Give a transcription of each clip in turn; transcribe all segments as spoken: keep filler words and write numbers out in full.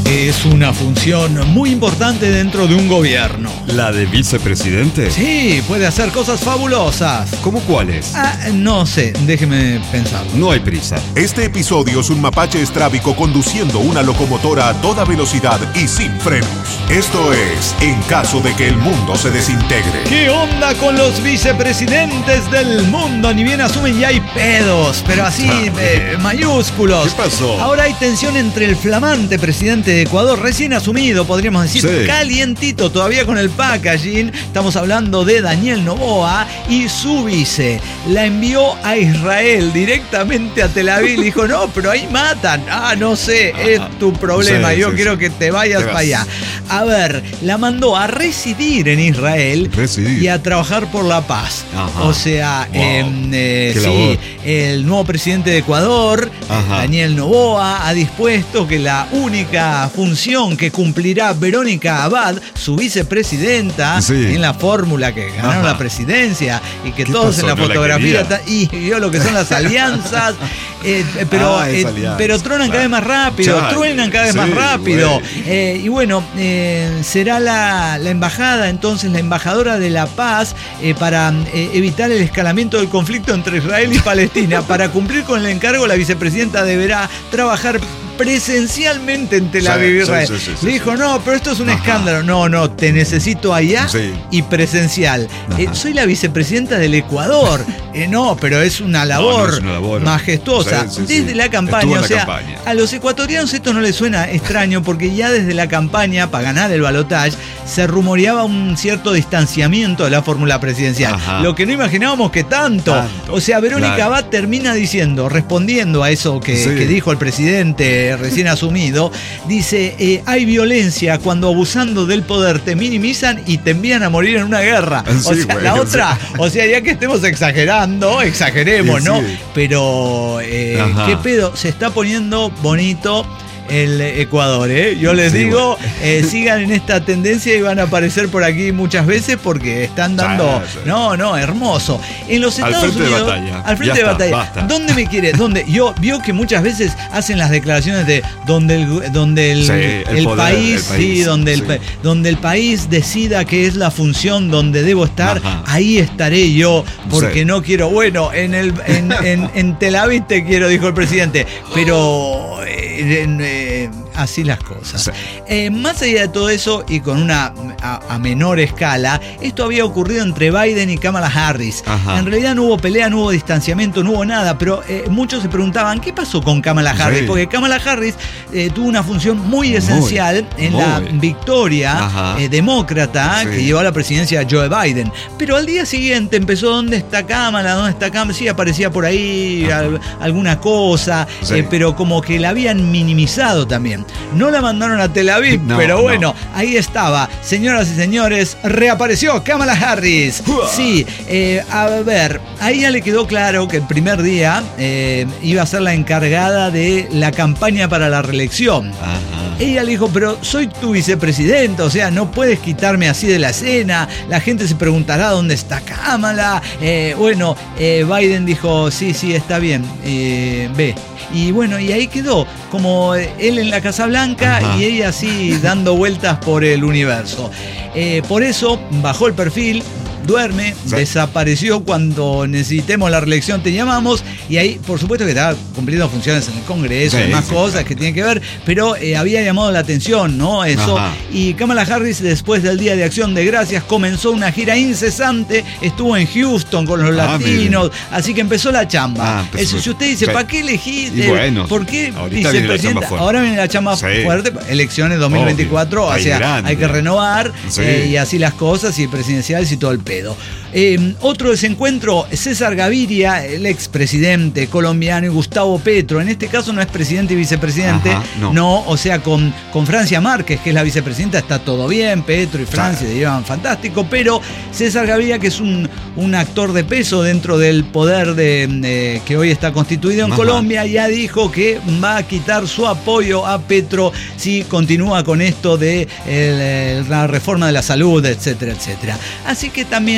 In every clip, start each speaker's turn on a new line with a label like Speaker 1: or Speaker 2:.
Speaker 1: Es una función muy importante dentro de un gobierno.
Speaker 2: ¿La de vicepresidente?
Speaker 1: Sí, puede hacer cosas fabulosas.
Speaker 2: ¿Cómo cuáles?
Speaker 1: Ah, no sé, déjeme pensar.
Speaker 2: No hay prisa.
Speaker 3: Este episodio es un mapache estrábico conduciendo una locomotora a toda velocidad y sin frenos. Esto es En caso de que el mundo se desintegre.
Speaker 1: ¿Qué onda con los vicepresidentes del mundo? Ni bien asumen y hay pedos, pero así eh, mayúsculos.
Speaker 2: ¿Qué pasó?
Speaker 1: Ahora hay tensión entre el flamante presidente de Ecuador, recién asumido, podríamos decir,
Speaker 2: sí.
Speaker 1: calientito todavía con el packaging. Estamos hablando de Daniel Noboa y su vice. La envió a Israel directamente a Tel Aviv. Dijo, no, pero ahí matan. Ah, no sé, Ajá. es tu problema. Sí, Yo sí, quiero sí. que te vayas te para allá. A ver, la mandó a residir en Israel residir. y a trabajar por la paz. Ajá. O sea, wow. eh, eh, sí, el nuevo presidente de Ecuador, Ajá. Daniel Noboa, ha dispuesto que la única función que cumplirá Verónica Abad, su vicepresidenta, sí. en la fórmula que ganaron Ajá. la presidencia y que todos pasó? en la no fotografía la y vio lo que son las alianzas, eh, pero, ah, eh, alianza. pero tronan cada vez más rápido, Chale. truenan cada vez sí, más rápido. Eh, y bueno, eh, será la, la embajada, entonces la embajadora de la paz eh, para eh, evitar el escalamiento del conflicto entre Israel y Palestina. Para cumplir con el encargo, la vicepresidenta deberá trabajar presencialmente en Tel Aviv, Israel. Sí, sí, sí, sí, dijo, sí. no, pero esto es un Ajá. escándalo. No, no, te necesito allá sí. y presencial. Eh, soy la vicepresidenta del Ecuador. Eh, no, pero es una labor, no, no es una labor majestuosa. Sí, sí, desde sí. la campaña, o sea, campaña. a los ecuatorianos esto no les suena extraño porque ya desde la campaña, para ganar el balotaje, se rumoreaba un cierto distanciamiento de la fórmula presidencial. Ajá. Lo que no imaginábamos que tanto. tanto. O sea, Verónica claro. Abad termina diciendo, respondiendo a eso que, sí. que dijo el presidente recién asumido, dice, eh, hay violencia cuando abusando del poder te minimizan y te envían a morir en una guerra. Sí, o sea, bueno, la otra, sí. o sea, ya que estemos exagerando, exageremos, sí, ¿no? Sí. Pero, eh, ¿qué pedo? Se está poniendo bonito el Ecuador, ¿eh? Yo les sí, digo, bueno. eh, sigan en esta tendencia y van a aparecer por aquí muchas veces porque están dando... Sí, sí. No, no, hermoso. En los Estados
Speaker 2: al frente
Speaker 1: Unidos...
Speaker 2: De batalla.
Speaker 1: Al frente
Speaker 2: ya
Speaker 1: de
Speaker 2: está,
Speaker 1: batalla.
Speaker 2: Basta.
Speaker 1: ¿Dónde me quiere? ¿Dónde? Yo vio que muchas veces hacen las declaraciones de donde el, donde el,
Speaker 2: sí,
Speaker 1: el,
Speaker 2: el, poder,
Speaker 1: país,
Speaker 2: el país,
Speaker 1: sí, donde, sí. El, donde el país decida que es la función donde debo estar, Ajá. ahí estaré yo, porque sí. no quiero... Bueno, en, el, en, en, en Tel Aviv te quiero, dijo el presidente, pero... En, en, así las cosas. Sí. Eh, más allá de todo eso y con una a, a menor escala, esto había ocurrido entre Biden y Kamala Harris. Ajá. En realidad no hubo pelea, no hubo distanciamiento, no hubo nada, pero eh, muchos se preguntaban ¿qué pasó con Kamala Harris? Sí. Porque Kamala Harris eh, tuvo una función muy esencial muy, en muy. la victoria eh, demócrata sí. que llevó a la presidencia Joe Biden. Pero al día siguiente empezó ¿dónde está Kamala? ¿Dónde está Kamala? Sí, aparecía por ahí al, alguna cosa, sí. eh, pero como que la habían minimizado también. No la mandaron a Tel Aviv, no, pero bueno, no. ahí estaba. Señoras y señores, reapareció Kamala Harris. Sí, eh, a ver, ahí ya le quedó claro que el primer día eh, iba a ser la encargada de la campaña para la reelección. Ajá. Ella le dijo, pero soy tu vicepresidenta, o sea, no puedes quitarme así de la escena. La gente se preguntará dónde está Kamala. Eh, bueno, eh, Biden dijo, sí, sí, está bien, eh, ve. Y bueno, y ahí quedó, como él en la Casa Blanca Ajá. y ella así dando vueltas por el universo. Eh, por eso bajó el perfil, duerme, sí. desapareció cuando necesitemos la reelección, te llamamos, y ahí por supuesto que estaba cumpliendo funciones en el Congreso, sí, y más sí, cosas sí. que tienen que ver, pero eh, había llamado la atención, ¿no? Eso. Ajá. Y Kamala Harris, después del Día de Acción de Gracias, comenzó una gira incesante, estuvo en Houston con los ah, latinos, miren. así que empezó la chamba. Ah, Eso, si usted dice, ¿para qué elegí? Eh,
Speaker 2: bueno,
Speaker 1: ¿Por qué vicepresidenta? Ahora viene la chamba sí. fuerte, elecciones dos mil veinticuatro, Obvio. o sea, grande. hay que renovar, sí. eh, y así las cosas, y presidenciales y todo el pedo. Eh, otro desencuentro, César Gaviria, el expresidente colombiano, y Gustavo Petro. En este caso no es presidente y vicepresidente, Ajá, no. no, o sea, con, con Francia Márquez, que es la vicepresidenta, está todo bien, Petro y Francia claro. se llevan fantástico, pero César Gaviria, que es un, un actor de peso dentro del poder de, de, que hoy está constituido en Ajá. Colombia, ya dijo que va a quitar su apoyo a Petro si continúa con esto de el, la reforma de la salud, etcétera, etcétera. Así que también eh,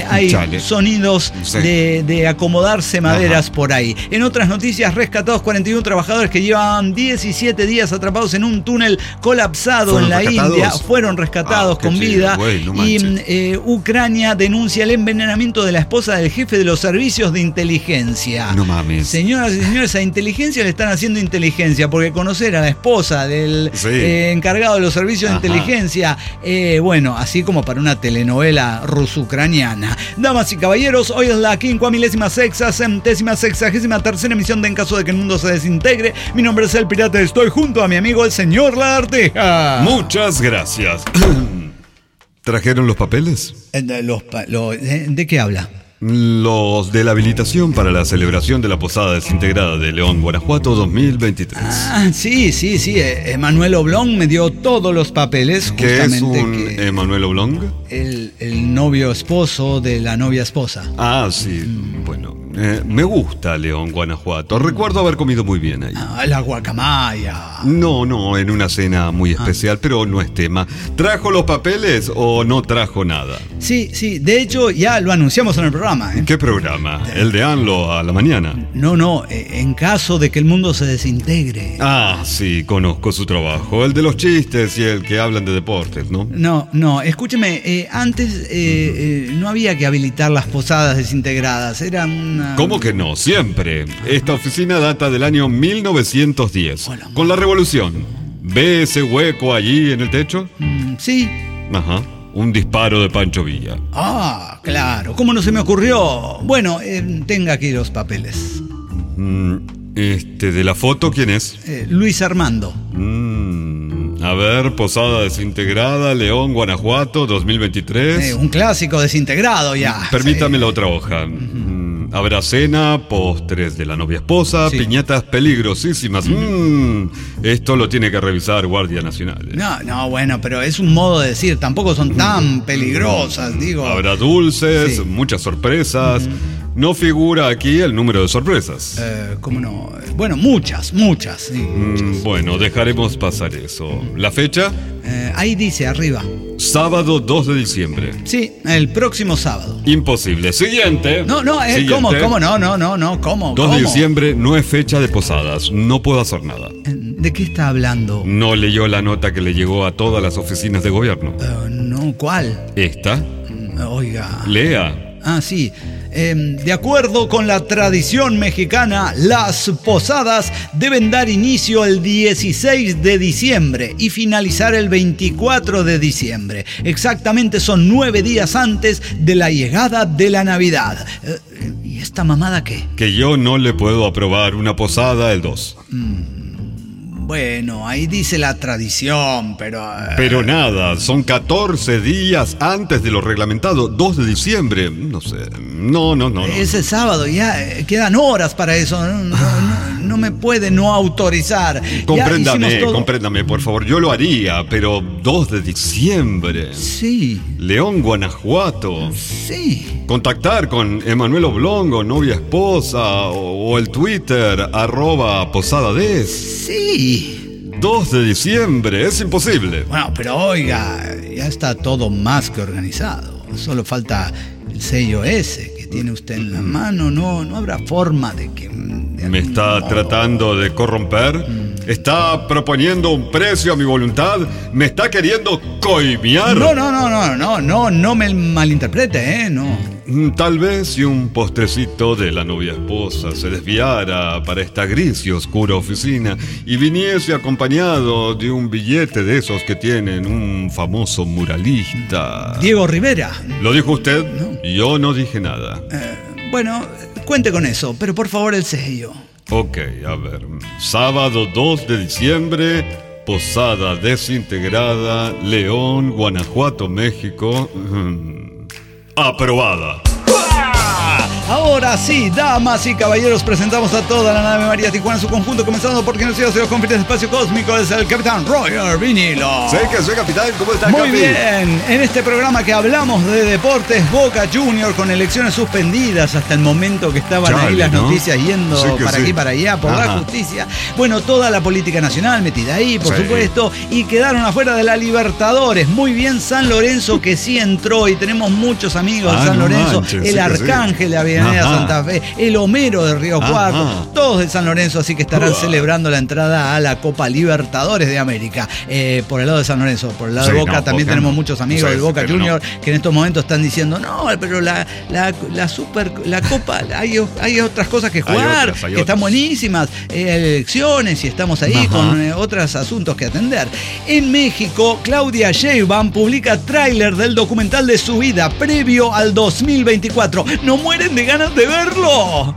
Speaker 1: eh, hay
Speaker 2: Chale.
Speaker 1: sonidos
Speaker 2: Sí.
Speaker 1: de, de acomodarse maderas
Speaker 2: Ajá.
Speaker 1: por ahí. En otras noticias, rescatados cuarenta y uno trabajadores que llevaban diecisiete días atrapados en un túnel colapsado en
Speaker 2: ¿Fueron
Speaker 1: la
Speaker 2: rescatados?
Speaker 1: India. Fueron rescatados
Speaker 2: Ah, qué
Speaker 1: con
Speaker 2: chido,
Speaker 1: vida.
Speaker 2: güey, no
Speaker 1: y
Speaker 2: manches.
Speaker 1: eh, Ucrania denuncia el envenenamiento de la esposa del jefe de los servicios de inteligencia.
Speaker 2: No mames.
Speaker 1: Señoras y señores, a inteligencia le están haciendo inteligencia, porque conocer a la esposa del
Speaker 2: Sí.
Speaker 1: eh, encargado de los servicios
Speaker 2: Ajá.
Speaker 1: de inteligencia, eh, bueno, así como para una telenovela ruso-ucraniana. Damas y caballeros, hoy es la quincuamilésima sexta, centésima sexagésima tercera emisión de En Caso de que el Mundo se Desintegre. Mi nombre es El Pirata y estoy junto a mi amigo el señor Lagartija.
Speaker 2: Muchas gracias. ¿Trajeron los papeles?
Speaker 1: Eh, de los pa- lo- ¿de, ¿De qué habla?
Speaker 2: Los de la habilitación para la celebración de la Posada Desintegrada de León, Guanajuato dos mil veintitrés.
Speaker 1: Ah, sí, sí, sí. eh, Emanuel Oblong me dio todos los papeles.
Speaker 2: ¿Qué es
Speaker 1: justamente
Speaker 2: un
Speaker 1: que
Speaker 2: Emanuel Oblong?
Speaker 1: el, el novio esposo de la novia esposa.
Speaker 2: Ah, sí. Bueno, eh, me gusta León, Guanajuato. Recuerdo haber comido muy bien ahí.
Speaker 1: Ah, la guacamaya.
Speaker 2: No, no, en una cena muy especial, pero no es tema. ¿Trajo los papeles o no trajo nada?
Speaker 1: Sí, sí. De hecho, ya lo anunciamos en el programa. ¿eh?
Speaker 2: ¿Qué programa? ¿El de Anlo a la mañana?
Speaker 1: No, no. eh, En caso de que el mundo se desintegre.
Speaker 2: Ah, sí, conozco su trabajo. El de los chistes y el que hablan de deportes, ¿no?
Speaker 1: No, no. Escúcheme. eh, antes eh, eh, no había que habilitar las posadas desintegradas. Era una...
Speaker 2: ¿Cómo que no? Siempre. Esta oficina data del año mil novecientos diez.
Speaker 1: Hola,
Speaker 2: Con la revolución. ¿Ve ese hueco allí en el techo?
Speaker 1: Mm, sí.
Speaker 2: Ajá. Un disparo de Pancho Villa.
Speaker 1: Ah, claro. ¿Cómo no se me ocurrió? Bueno, eh, tenga aquí los papeles.
Speaker 2: Mm, este, de la foto, ¿quién es?
Speaker 1: Eh, Luis Armando.
Speaker 2: Mm, a ver, Posada Desintegrada, León, Guanajuato, dos mil veintitrés.
Speaker 1: Eh, un clásico desintegrado ya.
Speaker 2: Permítame
Speaker 1: Sí.
Speaker 2: la otra hoja. Mm, Habrá cena, postres de la novia esposa,
Speaker 1: Sí.
Speaker 2: piñatas peligrosísimas. Mm, esto lo tiene que revisar Guardia Nacional. ¿eh?
Speaker 1: No, no, bueno, pero es un modo de decir, tampoco son tan peligrosas, digo.
Speaker 2: Habrá dulces,
Speaker 1: Sí.
Speaker 2: muchas sorpresas. No figura aquí el número de sorpresas.
Speaker 1: Eh, ¿Cómo no? Bueno, muchas, muchas, sí.
Speaker 2: Mm, bueno, dejaremos pasar eso. ¿La fecha?
Speaker 1: Eh, ahí dice arriba.
Speaker 2: Sábado dos de diciembre.
Speaker 1: Sí, el próximo sábado.
Speaker 2: Imposible. Siguiente.
Speaker 1: No, no, eh,
Speaker 2: Siguiente.
Speaker 1: ¿cómo? ¿Cómo no? No, no, no, ¿cómo?
Speaker 2: dos de
Speaker 1: ¿Cómo?
Speaker 2: diciembre no es fecha de posadas. No puedo hacer nada.
Speaker 1: Eh, ¿De qué está hablando?
Speaker 2: No leyó la nota que le llegó a todas las oficinas de gobierno.
Speaker 1: Eh, no, ¿cuál?
Speaker 2: Esta,
Speaker 1: Mm, Oiga.
Speaker 2: lea.
Speaker 1: Ah, sí. Eh, de acuerdo con la tradición mexicana, las posadas deben dar inicio el dieciséis de diciembre y finalizar el veinticuatro de diciembre. Exactamente son nueve días antes de la llegada de la Navidad. Eh, ¿Y esta mamada qué?
Speaker 2: Que yo no le puedo aprobar una posada el dos.
Speaker 1: Bueno, ahí dice la tradición, pero... eh,
Speaker 2: Pero nada, son catorce días antes de lo reglamentado. dos de diciembre. No sé. No, no, no. no.
Speaker 1: Ese sábado ya eh, quedan horas para eso. No, no, no, no me puede no autorizar. Ya
Speaker 2: Compréndame,
Speaker 1: hicimos todo.
Speaker 2: compréndame, por favor. Yo lo haría, pero dos de diciembre.
Speaker 1: Sí,
Speaker 2: León, Guanajuato.
Speaker 1: sí.
Speaker 2: Contactar con Emanuel Oblongo, novia esposa, o, o el Twitter, arroba posadades.
Speaker 1: Sí.
Speaker 2: dos de diciembre, es imposible.
Speaker 1: Bueno, pero oiga, ya está todo más que organizado. Solo falta el sello ese que tiene usted en la mano. No, no habrá forma de que... de
Speaker 2: ¿Me
Speaker 1: algún
Speaker 2: está
Speaker 1: modo-
Speaker 2: tratando de corromper? ¿Está proponiendo un precio a mi voluntad? ¿Me está queriendo coimear?
Speaker 1: No, no, no, no, no, no, no me malinterprete, ¿eh? No.
Speaker 2: Mm, Tal vez si un postrecito de la novia esposa se desviara para esta gris y oscura oficina y viniese acompañado de un billete de esos que tienen un famoso muralista.
Speaker 1: Diego Rivera.
Speaker 2: ¿Lo dijo usted?
Speaker 1: No.
Speaker 2: Yo no dije nada.
Speaker 1: Eh, bueno, cuente con eso, pero por favor el sello.
Speaker 2: Ok, a ver. Sábado dos de diciembre, Posada Desintegrada, León, Guanajuato, México. Mm, Aprobada.
Speaker 1: ¡Ah! Ahora sí, damas y caballeros, presentamos a toda la nave María Tijuana en su conjunto, comenzando por quien nos sigue, se los confite del espacio cósmico, es el Capitán Roger Vinilo.
Speaker 2: Sé que soy capitán, ¿cómo está,
Speaker 1: Muy
Speaker 2: Capi?
Speaker 1: bien, en este programa que hablamos de deportes, Boca Junior con elecciones suspendidas hasta el momento que estaban
Speaker 2: Chale,
Speaker 1: ahí las
Speaker 2: ¿no?
Speaker 1: noticias yendo
Speaker 2: Sí que
Speaker 1: para
Speaker 2: sí.
Speaker 1: aquí para allá por
Speaker 2: Ajá.
Speaker 1: la justicia. Bueno, toda la política nacional metida ahí, por
Speaker 2: Sí.
Speaker 1: supuesto, y quedaron afuera de la Libertadores. Muy bien San Lorenzo, que sí entró, y tenemos muchos amigos
Speaker 2: Ah,
Speaker 1: de San
Speaker 2: no
Speaker 1: Lorenzo,
Speaker 2: manches,
Speaker 1: el
Speaker 2: sí que
Speaker 1: Arcángel
Speaker 2: sí.
Speaker 1: de Avenida
Speaker 2: Ajá.
Speaker 1: Santa Fe, el Homero de Río
Speaker 2: Ajá.
Speaker 1: Cuarto, todos de San Lorenzo, así que estarán
Speaker 2: Uah.
Speaker 1: celebrando la entrada a la Copa Libertadores de América. Eh, por el lado de San Lorenzo, por el lado
Speaker 2: Sí,
Speaker 1: de Boca
Speaker 2: no,
Speaker 1: también
Speaker 2: Boca
Speaker 1: tenemos
Speaker 2: no.
Speaker 1: muchos amigos
Speaker 2: Sí,
Speaker 1: del Boca
Speaker 2: pero
Speaker 1: Junior
Speaker 2: no.
Speaker 1: que en estos momentos están diciendo, no, pero la, la, la super, la Copa, hay, hay otras cosas que jugar,
Speaker 2: otras, hay
Speaker 1: que están
Speaker 2: otras.
Speaker 1: buenísimas, eh, elecciones, y estamos ahí
Speaker 2: Ajá.
Speaker 1: con eh, otros asuntos que atender. En México, Claudia Sheinbaum publica tráiler del documental de su vida previo al dos mil veinticuatro. ¿No mueren de ganas de verlo?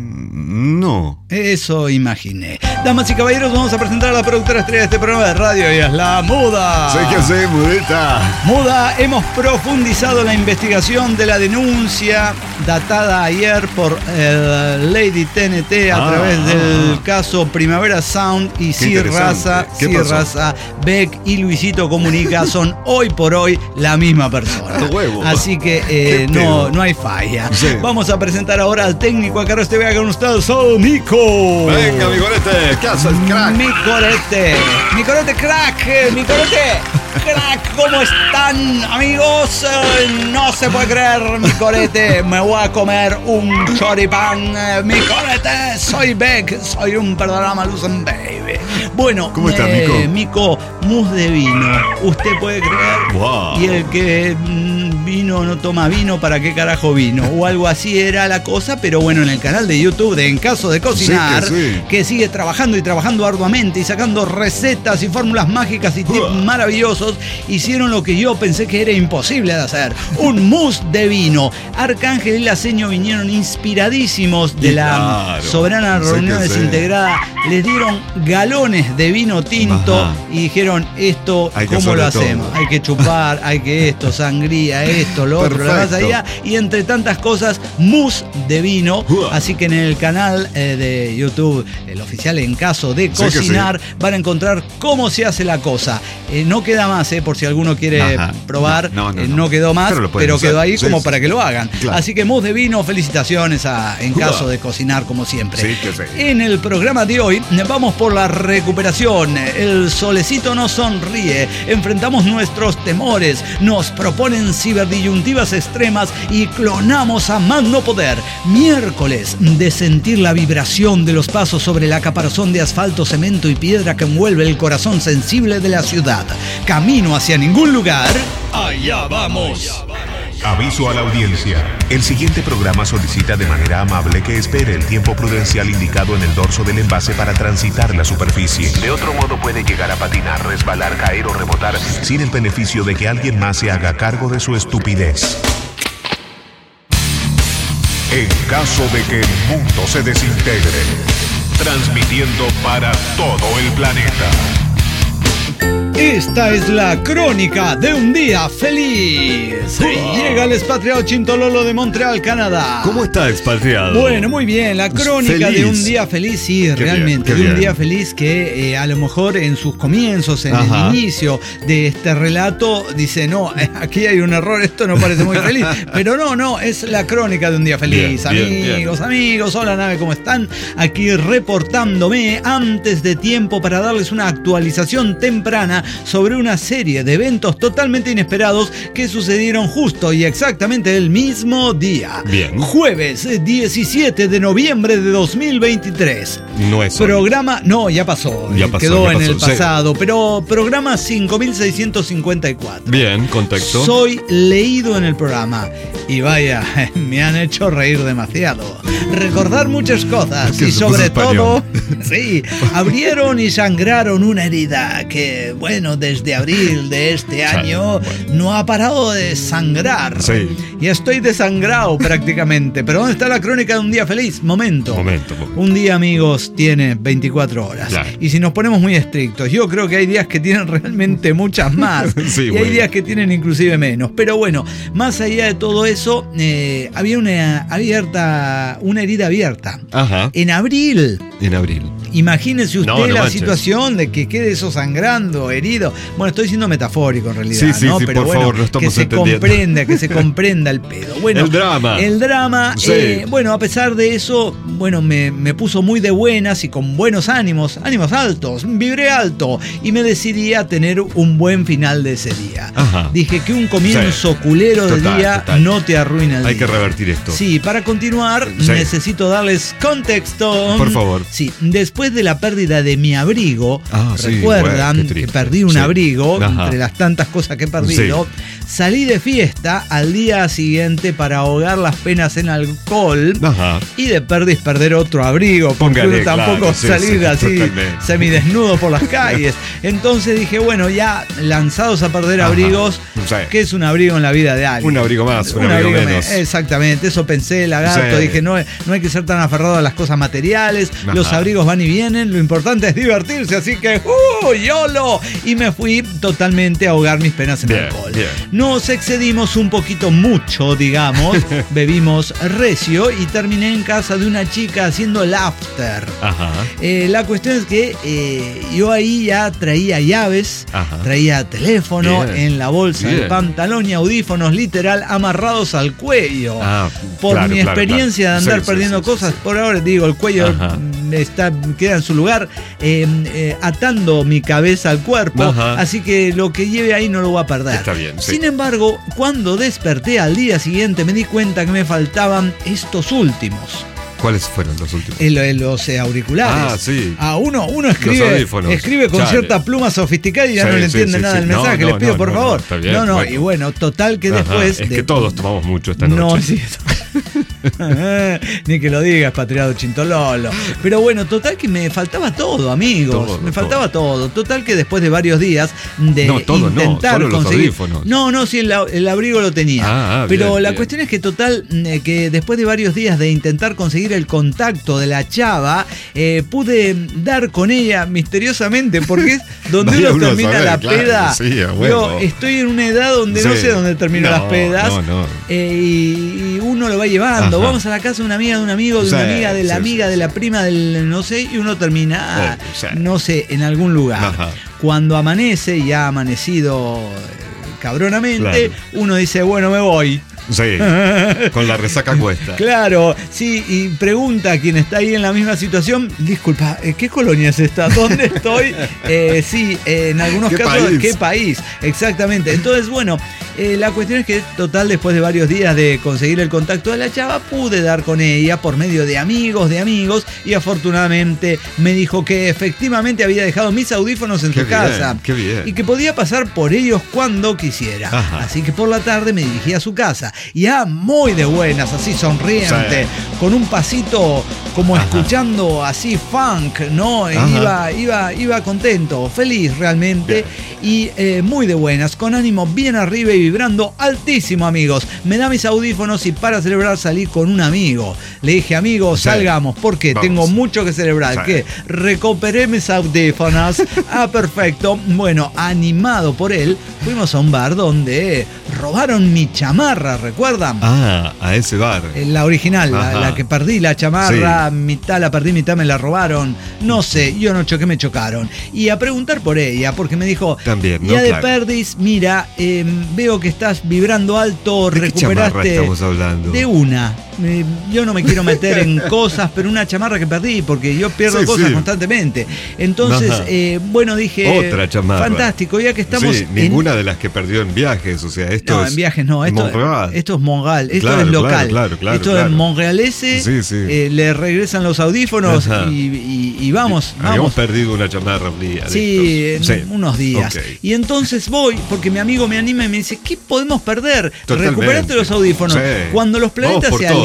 Speaker 2: Mm, No.
Speaker 1: Eso imaginé. Damas y caballeros, vamos a presentar a la productora estrella de este programa de radio, y es la Muda.
Speaker 2: Sé que sé, mudita.
Speaker 1: Muda, hemos profundizado la investigación de la denuncia datada ayer por el Lady T N T a
Speaker 2: Ah,
Speaker 1: través del
Speaker 2: ah.
Speaker 1: caso Primavera Sound y Sir
Speaker 2: interesante.
Speaker 1: Raza.
Speaker 2: ¿Qué
Speaker 1: Sir
Speaker 2: pasó?
Speaker 1: Raza, Beck y Luisito Comunica son hoy por hoy la misma persona.
Speaker 2: Huevo.
Speaker 1: Así que eh,
Speaker 2: Qué
Speaker 1: no,
Speaker 2: pedo.
Speaker 1: no hay falla.
Speaker 2: Sí.
Speaker 1: Vamos a presentar ahora al técnico a cargo de este viaje con ustedes, Sol Mico.
Speaker 2: Venga, mi gorete, ¿qué haces, crack?
Speaker 1: Mi corete, mi corete crack, eh, mi corete crack, ¿cómo están, amigos? Eh, no se puede creer, mi corete, me voy a comer un choripán, eh, mi corete, soy Beck, soy un perdonama Luzen Baby. Bueno,
Speaker 2: ¿Cómo está,
Speaker 1: eh,
Speaker 2: Mico?
Speaker 1: Mico, mousse de vino, ¿usted puede creer?
Speaker 2: Wow.
Speaker 1: Y el que mm, vino no toma vino, ¿para qué carajo vino? O algo así era la cosa, pero bueno, en el canal de YouTube de En Caso de Cocinar,
Speaker 2: Sí que sí.
Speaker 1: que sigue trabajando y trabajando arduamente y sacando recetas y fórmulas mágicas y tips
Speaker 2: Uah.
Speaker 1: maravillosos, hicieron lo que yo pensé que era imposible de hacer: un mousse de vino. Arcángel y la Seño vinieron inspiradísimos de
Speaker 2: Y
Speaker 1: la
Speaker 2: claro,
Speaker 1: soberana
Speaker 2: sé
Speaker 1: reunión
Speaker 2: que sé.
Speaker 1: desintegrada. Les dieron galones de vino tinto.
Speaker 2: Ajá.
Speaker 1: Y dijeron, esto,
Speaker 2: Hay que
Speaker 1: ¿cómo lo
Speaker 2: hacerle
Speaker 1: hacemos?
Speaker 2: todo.
Speaker 1: Hay que chupar, hay que esto, sangría, esto, lo otro, lo más
Speaker 2: Perfecto.
Speaker 1: allá. Y entre tantas cosas, mousse de vino.
Speaker 2: Uah.
Speaker 1: Así que en el canal eh, de YouTube, el oficial En Caso de
Speaker 2: Sí que sí.
Speaker 1: Cocinar, van a encontrar cómo se hace la cosa. Eh, no queda más, eh, por si alguno quiere
Speaker 2: Ajá.
Speaker 1: probar.
Speaker 2: No, no,
Speaker 1: eh,
Speaker 2: no.
Speaker 1: no quedó más,
Speaker 2: Pero lo pueden
Speaker 1: pero
Speaker 2: hacer.
Speaker 1: quedó ahí
Speaker 2: Sí,
Speaker 1: como
Speaker 2: sí.
Speaker 1: para que lo hagan.
Speaker 2: Claro.
Speaker 1: Así que mousse de vino, felicitaciones a En
Speaker 2: Uah.
Speaker 1: Caso de Cocinar, como siempre.
Speaker 2: Sí que sí.
Speaker 1: En el programa de hoy vamos por la recuperación. El solecito nos sonríe. Enfrentamos nuestros temores. Nos proponen ciberdisyuntivas extremas y clonamos a más no poder. Miércoles de sentir la vibración de los pasos sobre la caparazón de asfalto, cemento y piedra que envuelve el corazón sensible de la ciudad. Camino hacia ningún lugar. Allá vamos.
Speaker 3: Aviso a la audiencia. El siguiente programa solicita de manera amable que espere el tiempo prudencial indicado en el dorso del envase para transitar la superficie. De otro modo puede llegar a patinar, resbalar, caer o rebotar sin el beneficio de que alguien más se haga cargo de su estupidez. En caso de que el mundo se desintegre, transmitiendo para todo el planeta.
Speaker 1: Esta es la crónica de un día feliz. Llega el expatriado Chintololo de Montreal, Canadá.
Speaker 2: ¿Cómo está, expatriado?
Speaker 1: Bueno, muy bien, la crónica
Speaker 2: Feliz.
Speaker 1: de un día feliz, sí,
Speaker 2: Qué
Speaker 1: realmente,
Speaker 2: bien, qué
Speaker 1: de un
Speaker 2: bien.
Speaker 1: día feliz que eh, a lo mejor en sus comienzos, en
Speaker 2: Ajá.
Speaker 1: el inicio de este relato, dice, no, eh, aquí hay un error, esto no parece muy feliz. Pero no, no, es la crónica de un día feliz.
Speaker 2: Bien, bien,
Speaker 1: amigos, amigos, hola nave, ¿cómo están? Aquí reportándome antes de tiempo para darles una actualización temprana sobre una serie de eventos totalmente inesperados que sucedieron justo y exactamente el mismo día.
Speaker 2: Bien.
Speaker 1: Jueves diecisiete de noviembre de dos mil veintitrés.
Speaker 2: No es hoy.
Speaker 1: Programa, no, ya pasó,
Speaker 2: Ya
Speaker 1: eh,
Speaker 2: pasó,
Speaker 1: quedó
Speaker 2: ya
Speaker 1: en
Speaker 2: pasó,
Speaker 1: el
Speaker 2: sí.
Speaker 1: pasado, pero programa cinco mil seiscientos cincuenta y cuatro.
Speaker 2: Bien, contexto.
Speaker 1: Soy leído en el programa y vaya, me han hecho reír demasiado, recordar muchas cosas
Speaker 2: Es que
Speaker 1: y
Speaker 2: se
Speaker 1: sobre
Speaker 2: puso español.
Speaker 1: todo, sí, abrieron y sangraron una herida que, bueno, bueno, desde abril de este año
Speaker 2: bueno.
Speaker 1: no ha parado de sangrar.
Speaker 2: Sí.
Speaker 1: Y estoy desangrado prácticamente. Pero ¿dónde está la crónica de un día feliz? Momento.
Speaker 2: Momento, momento.
Speaker 1: Un día, amigos, tiene veinticuatro horas.
Speaker 2: Claro.
Speaker 1: Y si nos ponemos muy estrictos, yo creo que hay días que tienen realmente muchas más.
Speaker 2: Sí,
Speaker 1: y
Speaker 2: bueno.
Speaker 1: hay días que tienen inclusive menos. Pero bueno, más allá de todo eso, eh, había una abierta, una herida abierta.
Speaker 2: Ajá.
Speaker 1: En abril.
Speaker 2: En abril.
Speaker 1: Imagínese usted
Speaker 2: No, no
Speaker 1: la
Speaker 2: manches.
Speaker 1: situación de que quede eso sangrando, herido. Bueno, estoy siendo metafórico en realidad,
Speaker 2: Sí, sí,
Speaker 1: ¿no?
Speaker 2: sí,
Speaker 1: Pero
Speaker 2: por
Speaker 1: bueno,
Speaker 2: favor, no estamos
Speaker 1: que se
Speaker 2: entendiendo.
Speaker 1: comprenda, que se comprenda el pedo. Bueno,
Speaker 2: El drama.
Speaker 1: El drama,
Speaker 2: Sí.
Speaker 1: eh, bueno, a pesar de eso, bueno, me, me puso muy de buenas y con buenos ánimos, ánimos altos, vibré alto y me decidí a tener un buen final de ese día.
Speaker 2: Ajá.
Speaker 1: Dije que un comienzo
Speaker 2: Sí.
Speaker 1: culero de
Speaker 2: Total,
Speaker 1: día
Speaker 2: total.
Speaker 1: no te arruina el
Speaker 2: Hay
Speaker 1: día.
Speaker 2: que revertir esto.
Speaker 1: Sí, para continuar
Speaker 2: Sí.
Speaker 1: necesito darles contexto.
Speaker 2: Por favor.
Speaker 1: Sí, después de la pérdida de mi abrigo,
Speaker 2: Ah, sí,
Speaker 1: recuerdan
Speaker 2: bueno, qué triste.
Speaker 1: que perdí un
Speaker 2: Sí.
Speaker 1: abrigo,
Speaker 2: Ajá.
Speaker 1: entre las tantas cosas que he perdido, salí de fiesta al día siguiente para ahogar las penas en alcohol.
Speaker 2: Ajá.
Speaker 1: Y de perdis perder otro abrigo, porque
Speaker 2: Póngale,
Speaker 1: uno tampoco
Speaker 2: claro, sí,
Speaker 1: salir
Speaker 2: sí,
Speaker 1: así
Speaker 2: totalmente.
Speaker 1: semidesnudo por las calles. Entonces dije, bueno, ya lanzados a perder
Speaker 2: Ajá.
Speaker 1: abrigos,
Speaker 2: Sí.
Speaker 1: ¿qué es un abrigo en la vida de alguien?
Speaker 2: Un abrigo más, un abrigo menos.
Speaker 1: me- Exactamente, eso pensé, lagarto.
Speaker 2: Sí.
Speaker 1: Dije, no, no hay que ser tan aferrado a las cosas materiales.
Speaker 2: Ajá.
Speaker 1: Los abrigos van y vienen, lo importante es divertirse. Así que, ¡uh! ¡YOLO! Y me fui totalmente a ahogar mis penas en
Speaker 2: Bien,
Speaker 1: alcohol.
Speaker 2: bien.
Speaker 1: Nos excedimos un poquito mucho, digamos. Bebimos recio y terminé en casa de una chica haciendo el after.
Speaker 2: Ajá.
Speaker 1: Eh, la cuestión es que eh, yo ahí ya traía llaves,
Speaker 2: Ajá.
Speaker 1: traía teléfono
Speaker 2: Bien.
Speaker 1: en la bolsa del
Speaker 2: Bien.
Speaker 1: pantalón y audífonos literal amarrados al cuello.
Speaker 2: Ah,
Speaker 1: Por
Speaker 2: claro,
Speaker 1: mi
Speaker 2: claro,
Speaker 1: experiencia
Speaker 2: claro.
Speaker 1: de andar
Speaker 2: Sí, sí,
Speaker 1: perdiendo
Speaker 2: sí, sí,
Speaker 1: cosas,
Speaker 2: sí.
Speaker 1: por ahora digo, el cuello
Speaker 2: Ajá.
Speaker 1: mm, está, queda en su lugar, eh, eh, atando mi cabeza al cuerpo,
Speaker 2: Ajá.
Speaker 1: así que lo que lleve ahí no lo voy a perder.
Speaker 2: Está bien, sí.
Speaker 1: Sin embargo, cuando desperté al día siguiente me di cuenta que me faltaban estos últimos.
Speaker 2: ¿Cuáles fueron los últimos?
Speaker 1: En lo- en los eh, auriculares.
Speaker 2: Ah, sí.
Speaker 1: A uno, uno
Speaker 2: Los
Speaker 1: escribe,
Speaker 2: audífonos.
Speaker 1: escribe con
Speaker 2: Chale.
Speaker 1: cierta pluma sofisticada y ya
Speaker 2: Sí,
Speaker 1: no le
Speaker 2: sí,
Speaker 1: entiende
Speaker 2: sí,
Speaker 1: nada
Speaker 2: sí.
Speaker 1: del
Speaker 2: No,
Speaker 1: mensaje.
Speaker 2: no,
Speaker 1: Les pido,
Speaker 2: no,
Speaker 1: por
Speaker 2: no,
Speaker 1: favor.
Speaker 2: no, está bien,
Speaker 1: no, no,
Speaker 2: bueno.
Speaker 1: y bueno, total que
Speaker 2: Ajá,
Speaker 1: después.
Speaker 2: Es
Speaker 1: de-
Speaker 2: que todos tomamos mucho esta noche.
Speaker 1: No, sí. Ni que lo digas, patriado Chintololo. Pero bueno, total que me faltaba todo, amigos.
Speaker 2: Todo,
Speaker 1: me faltaba todo. Total que después de varios días de
Speaker 2: No, todo no,
Speaker 1: intentar
Speaker 2: solo los
Speaker 1: conseguir.
Speaker 2: audífonos.
Speaker 1: No, no, sí, el, el abrigo lo tenía.
Speaker 2: Ah, ah,
Speaker 1: Pero
Speaker 2: bien,
Speaker 1: la
Speaker 2: bien.
Speaker 1: cuestión es que total, eh, que después de varios días de intentar conseguir el contacto de la chava, eh, pude dar con ella misteriosamente, porque es donde
Speaker 2: Vaya
Speaker 1: uno
Speaker 2: uno a
Speaker 1: termina
Speaker 2: saber,
Speaker 1: la
Speaker 2: claro,
Speaker 1: peda.
Speaker 2: sí, a
Speaker 1: Yo
Speaker 2: huevo.
Speaker 1: estoy en una edad donde no
Speaker 2: Sí.
Speaker 1: sé dónde termino
Speaker 2: No,
Speaker 1: las pedas.
Speaker 2: no, no.
Speaker 1: Eh, y, y uno lo va llevando.
Speaker 2: Ajá.
Speaker 1: Vamos a la casa de una amiga, de un amigo, de
Speaker 2: Sí,
Speaker 1: una amiga, de la
Speaker 2: sí,
Speaker 1: amiga,
Speaker 2: sí,
Speaker 1: de la prima, del no sé, y uno termina,
Speaker 2: Oh, sí.
Speaker 1: no sé, en algún lugar.
Speaker 2: Ajá.
Speaker 1: Cuando amanece y ha amanecido eh, cabronamente,
Speaker 2: Claro.
Speaker 1: uno dice, bueno, me voy.
Speaker 2: Sí, con la resaca cuesta.
Speaker 1: Claro, sí, y pregunta a quien está ahí en la misma situación, disculpa, ¿eh, ¿qué colonia es esta? ¿Dónde estoy? Eh, sí, eh, en algunos
Speaker 2: ¿Qué
Speaker 1: casos,
Speaker 2: país?
Speaker 1: ¿qué país? Exactamente. Entonces, bueno, eh, la cuestión es que total, después de varios días de conseguir el contacto de la chava, pude dar con ella por medio de amigos, de amigos, y afortunadamente me dijo que efectivamente había dejado mis audífonos en
Speaker 2: Qué
Speaker 1: su
Speaker 2: bien,
Speaker 1: casa.
Speaker 2: qué bien.
Speaker 1: Y que podía pasar por ellos cuando quisiera.
Speaker 2: Ajá.
Speaker 1: Así que por la tarde me dirigí a su casa. Ya muy de buenas, así sonriente,
Speaker 2: Sí.
Speaker 1: con un pasito como
Speaker 2: Ajá.
Speaker 1: escuchando así funk, ¿no?
Speaker 2: Ajá.
Speaker 1: Iba, iba, iba contento, feliz realmente. Y eh, muy de buenas, con ánimo bien arriba y vibrando altísimo, amigos. Me da mis audífonos y para celebrar salí con un amigo. Le dije, amigo,
Speaker 2: Sí.
Speaker 1: salgamos, porque
Speaker 2: Vamos.
Speaker 1: tengo mucho que celebrar.
Speaker 2: Sí.
Speaker 1: Que recuperé mis audífonos. Ah, perfecto. Bueno, animado por él, fuimos a un bar donde robaron mi chamarra, ¿recuerdan?
Speaker 2: Ah, a ese bar.
Speaker 1: Eh, La original, la,
Speaker 2: Ajá.
Speaker 1: la que perdí, la chamarra, mitad la perdí, mitad me la robaron. No sé, yo no choqué, me chocaron. Y a preguntar por ella, porque me dijo,
Speaker 2: También, ¿no?
Speaker 1: ya de
Speaker 2: Claro.
Speaker 1: perdis, mira, eh, veo que estás vibrando alto,
Speaker 2: ¿De qué chamarra
Speaker 1: recuperaste
Speaker 2: estamos hablando?
Speaker 1: de una. Eh, yo no me quiero meter en cosas, pero una chamarra que perdí, porque yo pierdo
Speaker 2: Sí,
Speaker 1: cosas
Speaker 2: sí.
Speaker 1: constantemente. Entonces,
Speaker 2: Ajá.
Speaker 1: eh, bueno, dije,
Speaker 2: Otra chamarra.
Speaker 1: fantástico, ya que estamos
Speaker 2: sí,
Speaker 1: en-
Speaker 2: ninguna de las que perdió en viajes, o sea, esto
Speaker 1: no,
Speaker 2: es
Speaker 1: en viajes no, esto,
Speaker 2: Montreal.
Speaker 1: esto es Mongal, esto
Speaker 2: Claro,
Speaker 1: es local.
Speaker 2: claro, claro, claro,
Speaker 1: esto
Speaker 2: claro.
Speaker 1: es monrealese,
Speaker 2: Sí, sí.
Speaker 1: eh, le regresan los audífonos
Speaker 2: Ajá.
Speaker 1: y, y- y vamos,
Speaker 2: Habíamos
Speaker 1: vamos.
Speaker 2: perdido una chamarra un día. de
Speaker 1: Sí,
Speaker 2: estos.
Speaker 1: en unos días.
Speaker 2: Ok.
Speaker 1: Y entonces voy, porque mi amigo me anima y me dice, ¿qué podemos perder?
Speaker 2: Totalmente.
Speaker 1: Recuperaste los audífonos.
Speaker 2: Sí.
Speaker 1: Cuando los planetas
Speaker 2: Vamos por
Speaker 1: se
Speaker 2: todo.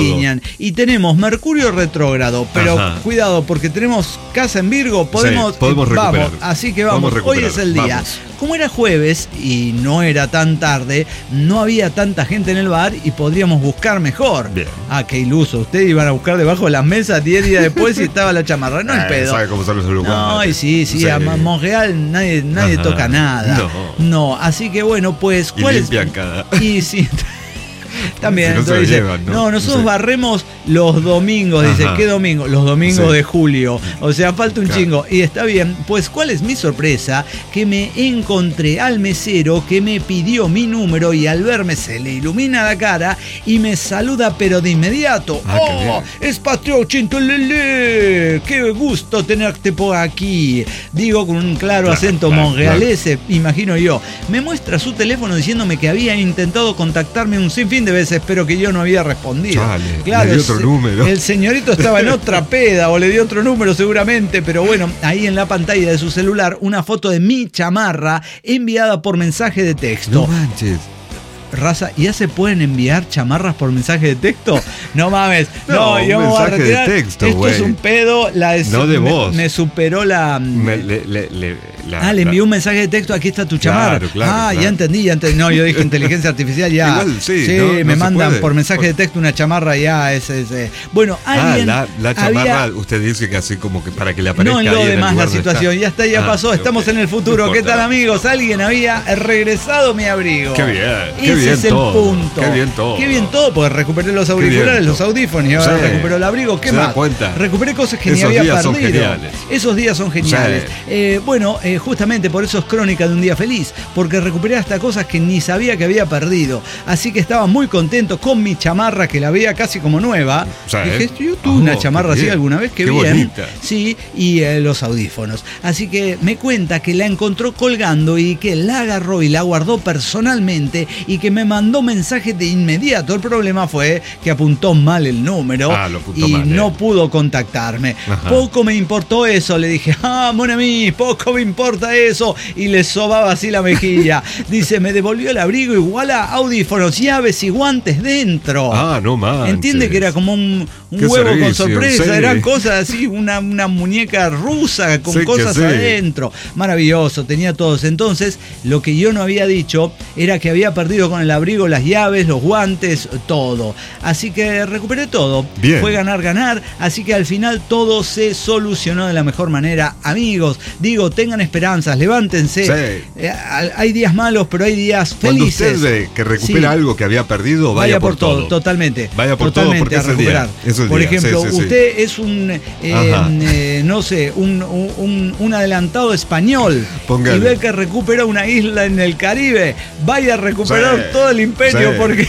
Speaker 1: alinean. Y tenemos Mercurio retrógrado, pero Ajá. cuidado, porque tenemos casa en Virgo, podemos,
Speaker 2: sí, podemos
Speaker 1: eh,
Speaker 2: recuperar.
Speaker 1: Vamos, así que vamos, hoy es el día.
Speaker 2: Vamos.
Speaker 1: Como era jueves y no era tan tarde, no había tanta gente en el bar y podríamos buscar mejor.
Speaker 2: Bien.
Speaker 1: Ah, qué iluso. Ustedes iban a buscar debajo de las mesas diez días después y estaba la chamarra. No hay pedo.
Speaker 2: ¿Sabe cómo son los lugares?
Speaker 1: No, y sí, sí, sí. A Montreal nadie, nadie toca nada.
Speaker 2: No.
Speaker 1: No, así que bueno, pues... ¿cuál
Speaker 2: y
Speaker 1: es?
Speaker 2: limpian cada...
Speaker 1: Y sí... También,
Speaker 2: si no,
Speaker 1: entonces dice,
Speaker 2: llevan, ¿no?
Speaker 1: no, nosotros
Speaker 2: no sé.
Speaker 1: barremos los domingos, dice,
Speaker 2: Ajá.
Speaker 1: ¿qué domingo? Los domingos
Speaker 2: Sí.
Speaker 1: de julio, o sea, falta un
Speaker 2: Claro.
Speaker 1: chingo, y está bien, pues ¿cuál es mi sorpresa? Que me encontré al mesero que me pidió mi número y al verme se le ilumina la cara y me saluda pero de inmediato.
Speaker 2: Ah, qué
Speaker 1: ¡Oh!
Speaker 2: bien.
Speaker 1: ¡Es Patrón Chintolele! ¡Qué gusto tenerte por aquí! Digo con un claro,
Speaker 2: Claro,
Speaker 1: acento
Speaker 2: claro,
Speaker 1: monrealese, imagino yo. Me muestra su teléfono diciéndome que había intentado contactarme un sinfín de veces, pero que yo no había respondido.
Speaker 2: Chale,
Speaker 1: claro,
Speaker 2: le dio otro
Speaker 1: el,
Speaker 2: número.
Speaker 1: el señorito estaba en otra peda o le dio otro número seguramente, pero bueno, ahí en la pantalla de su celular una foto de mi chamarra enviada por mensaje de texto.
Speaker 2: No manches.
Speaker 1: Raza, ¿ya se pueden enviar chamarras por mensaje de texto? No mames. No,
Speaker 2: No,
Speaker 1: yo
Speaker 2: un
Speaker 1: me voy a
Speaker 2: mensaje de
Speaker 1: retirar.
Speaker 2: texto,
Speaker 1: Esto
Speaker 2: güey.
Speaker 1: es un pedo. La es-
Speaker 2: No de
Speaker 1: me,
Speaker 2: voz.
Speaker 1: me superó la...
Speaker 2: Me- le- le- le- la-
Speaker 1: ah, le
Speaker 2: la-
Speaker 1: envió un mensaje de texto, aquí está tu chamarra.
Speaker 2: Claro, claro,
Speaker 1: ah,
Speaker 2: claro.
Speaker 1: ya entendí, ya entendí. No, yo dije inteligencia artificial, ya.
Speaker 2: Igual, sí,
Speaker 1: sí,
Speaker 2: no, no
Speaker 1: me
Speaker 2: se
Speaker 1: mandan
Speaker 2: puede.
Speaker 1: por mensaje de texto una chamarra, ya, ese, ese. Bueno,
Speaker 2: Ah,
Speaker 1: alguien
Speaker 2: la, la chamarra,
Speaker 1: había-
Speaker 2: usted dice que así como que para que le aparezca
Speaker 1: no en
Speaker 2: ahí
Speaker 1: lo
Speaker 2: en el
Speaker 1: demás la
Speaker 2: lugar donde
Speaker 1: situación,
Speaker 2: está.
Speaker 1: ya está, ya
Speaker 2: Ah,
Speaker 1: pasó,
Speaker 2: ok,
Speaker 1: estamos
Speaker 2: ok.
Speaker 1: en el futuro.
Speaker 2: No
Speaker 1: ¿Qué
Speaker 2: importa.
Speaker 1: tal, amigos? Alguien había regresado mi abrigo.
Speaker 2: Qué bien, qué
Speaker 1: Ese
Speaker 2: bien
Speaker 1: es el
Speaker 2: todo,
Speaker 1: punto.
Speaker 2: qué bien todo.
Speaker 1: Qué bien todo, porque recuperé los auriculares,
Speaker 2: bien
Speaker 1: los
Speaker 2: todo.
Speaker 1: audífonos y ahora
Speaker 2: Sí.
Speaker 1: recuperó el abrigo. ¿Qué
Speaker 2: ¿Se da
Speaker 1: más?
Speaker 2: cuenta?
Speaker 1: Recuperé cosas que ni
Speaker 2: Esos
Speaker 1: había
Speaker 2: días son
Speaker 1: perdido.
Speaker 2: geniales.
Speaker 1: Esos días son geniales.
Speaker 2: Sí.
Speaker 1: Eh, bueno, eh, justamente por eso es crónica de un día feliz, porque recuperé hasta cosas que ni sabía que había perdido. Así que estaba muy contento con mi chamarra, que la veía casi como nueva.
Speaker 2: Sí.
Speaker 1: Dije, yo tuve
Speaker 2: Oh,
Speaker 1: una
Speaker 2: qué
Speaker 1: chamarra así
Speaker 2: bien.
Speaker 1: alguna vez, qué,
Speaker 2: Qué
Speaker 1: bien.
Speaker 2: bonita.
Speaker 1: Sí, y eh, los audífonos. Así que me cuenta que la encontró colgando y que la agarró y la guardó personalmente y que me mandó mensaje de inmediato. El problema fue que apuntó mal el número
Speaker 2: Ah, lo apuntó
Speaker 1: y
Speaker 2: mal,
Speaker 1: no
Speaker 2: eh.
Speaker 1: pudo contactarme.
Speaker 2: Ajá.
Speaker 1: Poco me importó eso, le dije, ah, mon ami, poco me importa eso. Y le sobaba así la mejilla. Dice, me devolvió el abrigo igual a audífonos, llaves y guantes dentro.
Speaker 2: Ah, no manches.
Speaker 1: Entiende que era como un, un
Speaker 2: Qué
Speaker 1: huevo con
Speaker 2: servicio,
Speaker 1: sorpresa,
Speaker 2: sí.
Speaker 1: eran cosas así, una, una muñeca rusa con
Speaker 2: Sí que
Speaker 1: cosas
Speaker 2: sí.
Speaker 1: adentro. Maravilloso, tenía todos. Entonces, lo que yo no había dicho era que había perdido con el abrigo las llaves, los guantes, todo. Así que recuperé todo.
Speaker 2: Bien.
Speaker 1: Fue ganar, ganar. Así que al final todo se solucionó de la mejor manera. Amigos, digo, tengan esperanzas, levántense.
Speaker 2: Sí.
Speaker 1: Eh, hay días malos, pero hay días
Speaker 2: Cuando
Speaker 1: felices.
Speaker 2: usted ve que recupera
Speaker 1: Sí.
Speaker 2: algo que había perdido, vaya, por todo.
Speaker 1: Totalmente.
Speaker 2: Vaya por todo,
Speaker 1: totalmente
Speaker 2: porque
Speaker 1: a
Speaker 2: es el día.
Speaker 1: recuperar.
Speaker 2: Es el
Speaker 1: por
Speaker 2: día,
Speaker 1: ejemplo,
Speaker 2: sí, sí, sí.
Speaker 1: usted es un, eh,
Speaker 2: Ajá.
Speaker 1: eh, no sé, un, un, un adelantado español
Speaker 2: Póngale.
Speaker 1: y ve que recupera una isla en el Caribe, vaya a recuperar
Speaker 2: Sí,
Speaker 1: todo el imperio
Speaker 2: sí.
Speaker 1: porque...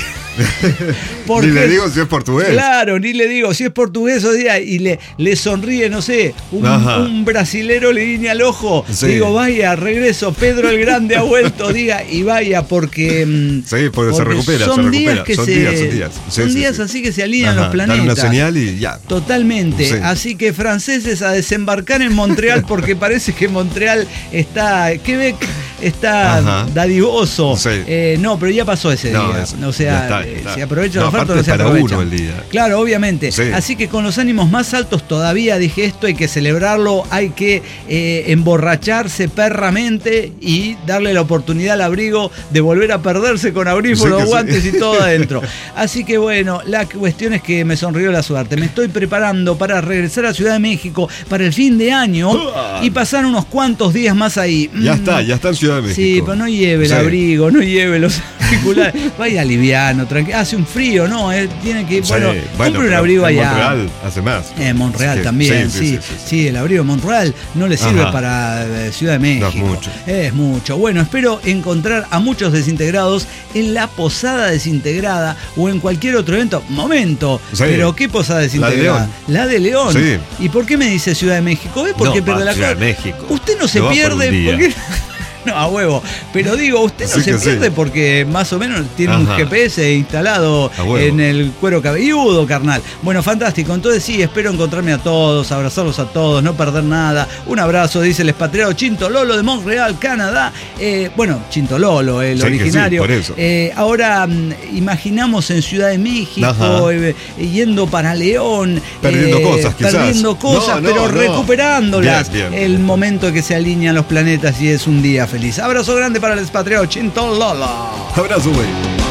Speaker 1: porque
Speaker 2: Ni le digo si es portugués.
Speaker 1: Claro, ni le digo, si es portugués o día y le, le sonríe, no sé, un,
Speaker 2: Ajá.
Speaker 1: un brasilero le guiña el ojo,
Speaker 2: Sí.
Speaker 1: digo, vaya, regreso, Pedro el Grande ha vuelto, diga, y vaya, porque, mm,
Speaker 2: Sí, porque se recupera,
Speaker 1: son
Speaker 2: se
Speaker 1: días
Speaker 2: recupera.
Speaker 1: que
Speaker 2: Son
Speaker 1: se,
Speaker 2: días, son días. Sí,
Speaker 1: son
Speaker 2: sí,
Speaker 1: días
Speaker 2: sí.
Speaker 1: así que se alinean
Speaker 2: Ajá,
Speaker 1: los planetas.
Speaker 2: dan una señal y ya.
Speaker 1: Totalmente,
Speaker 2: Sí.
Speaker 1: así que franceses a desembarcar en Montreal porque parece que Montreal está, Quebec está
Speaker 2: Ajá.
Speaker 1: dadivoso.
Speaker 2: Sí.
Speaker 1: Eh, no, pero ya pasó ese
Speaker 2: No,
Speaker 1: día.
Speaker 2: eso,
Speaker 1: o sea,
Speaker 2: ya está, ya
Speaker 1: eh,
Speaker 2: está.
Speaker 1: se aprovecha
Speaker 2: No,
Speaker 1: la oferta o
Speaker 2: aparte
Speaker 1: no se
Speaker 2: para
Speaker 1: aprovecha.
Speaker 2: uno el día.
Speaker 1: Claro, obviamente.
Speaker 2: Sí.
Speaker 1: Así que con los ánimos más altos todavía dije esto, hay que celebrarlo, hay que eh, emborracharse perramente y darle la oportunidad al abrigo de volver a perderse con audífonos,
Speaker 2: Sí que sí.
Speaker 1: guantes y todo adentro. Así que bueno, la cuestión es que me sonrió la suerte. Me estoy preparando para regresar a Ciudad de México para el fin de año y pasar unos cuantos días más ahí.
Speaker 2: Ya
Speaker 1: Mm,
Speaker 2: está, ya está en Ciudad de México.
Speaker 1: Sí, pero no lleve el
Speaker 2: Sí.
Speaker 1: abrigo, no lleve los auriculares. Vaya liviano, tranquilo. Hace un frío, ¿no? Eh, tiene que.
Speaker 2: Sí,
Speaker 1: Bueno, compre un
Speaker 2: pero
Speaker 1: abrigo
Speaker 2: en
Speaker 1: allá.
Speaker 2: Montreal hace más.
Speaker 1: En Montreal
Speaker 2: Así que,
Speaker 1: también, sí
Speaker 2: sí,
Speaker 1: sí,
Speaker 2: sí, sí, sí.
Speaker 1: sí, el abrigo de Montreal no le sirve
Speaker 2: Ajá.
Speaker 1: para eh, Ciudad de México.
Speaker 2: No, es mucho.
Speaker 1: Es mucho. Bueno, espero encontrar a muchos desintegrados en la posada desintegrada o en cualquier otro evento. Momento,
Speaker 2: Sí.
Speaker 1: pero ¿qué posada desintegrada?
Speaker 2: La de León.
Speaker 1: La de León.
Speaker 2: Sí.
Speaker 1: ¿Y por qué me dice Ciudad de México? ¿Ves por
Speaker 2: No,
Speaker 1: qué
Speaker 2: va
Speaker 1: pierde
Speaker 2: a
Speaker 1: la
Speaker 2: Ciudad
Speaker 1: cosa?
Speaker 2: de México.
Speaker 1: Usted no se
Speaker 2: No va por
Speaker 1: pierde
Speaker 2: un día.
Speaker 1: porque. No, a huevo. Pero digo, usted no
Speaker 2: Así
Speaker 1: se
Speaker 2: que
Speaker 1: pierde
Speaker 2: sí.
Speaker 1: porque más o menos tiene
Speaker 2: Ajá.
Speaker 1: un G P S instalado
Speaker 2: A huevo.
Speaker 1: en el cuero cabelludo, carnal. Bueno, fantástico. Entonces sí, espero encontrarme a todos, abrazarlos a todos, no perder nada. Un abrazo, dice el expatriado Chinto Lolo de Montreal, Canadá. Eh, bueno, Chinto Lolo, el
Speaker 2: Sí, que sí,
Speaker 1: originario.
Speaker 2: por eso.
Speaker 1: Eh, ahora mm, imaginamos en Ciudad de México,
Speaker 2: Ajá.
Speaker 1: eh, yendo para León.
Speaker 2: Perdiendo
Speaker 1: eh,
Speaker 2: cosas, quizás.
Speaker 1: Perdiendo cosas,
Speaker 2: No, no,
Speaker 1: pero
Speaker 2: no.
Speaker 1: recuperándolas.
Speaker 2: Bien, bien.
Speaker 1: El momento en que se alinean los planetas y es un día feliz. Abrazo grande para el expatriado Chinto Lolo.
Speaker 2: Abrazo, güey.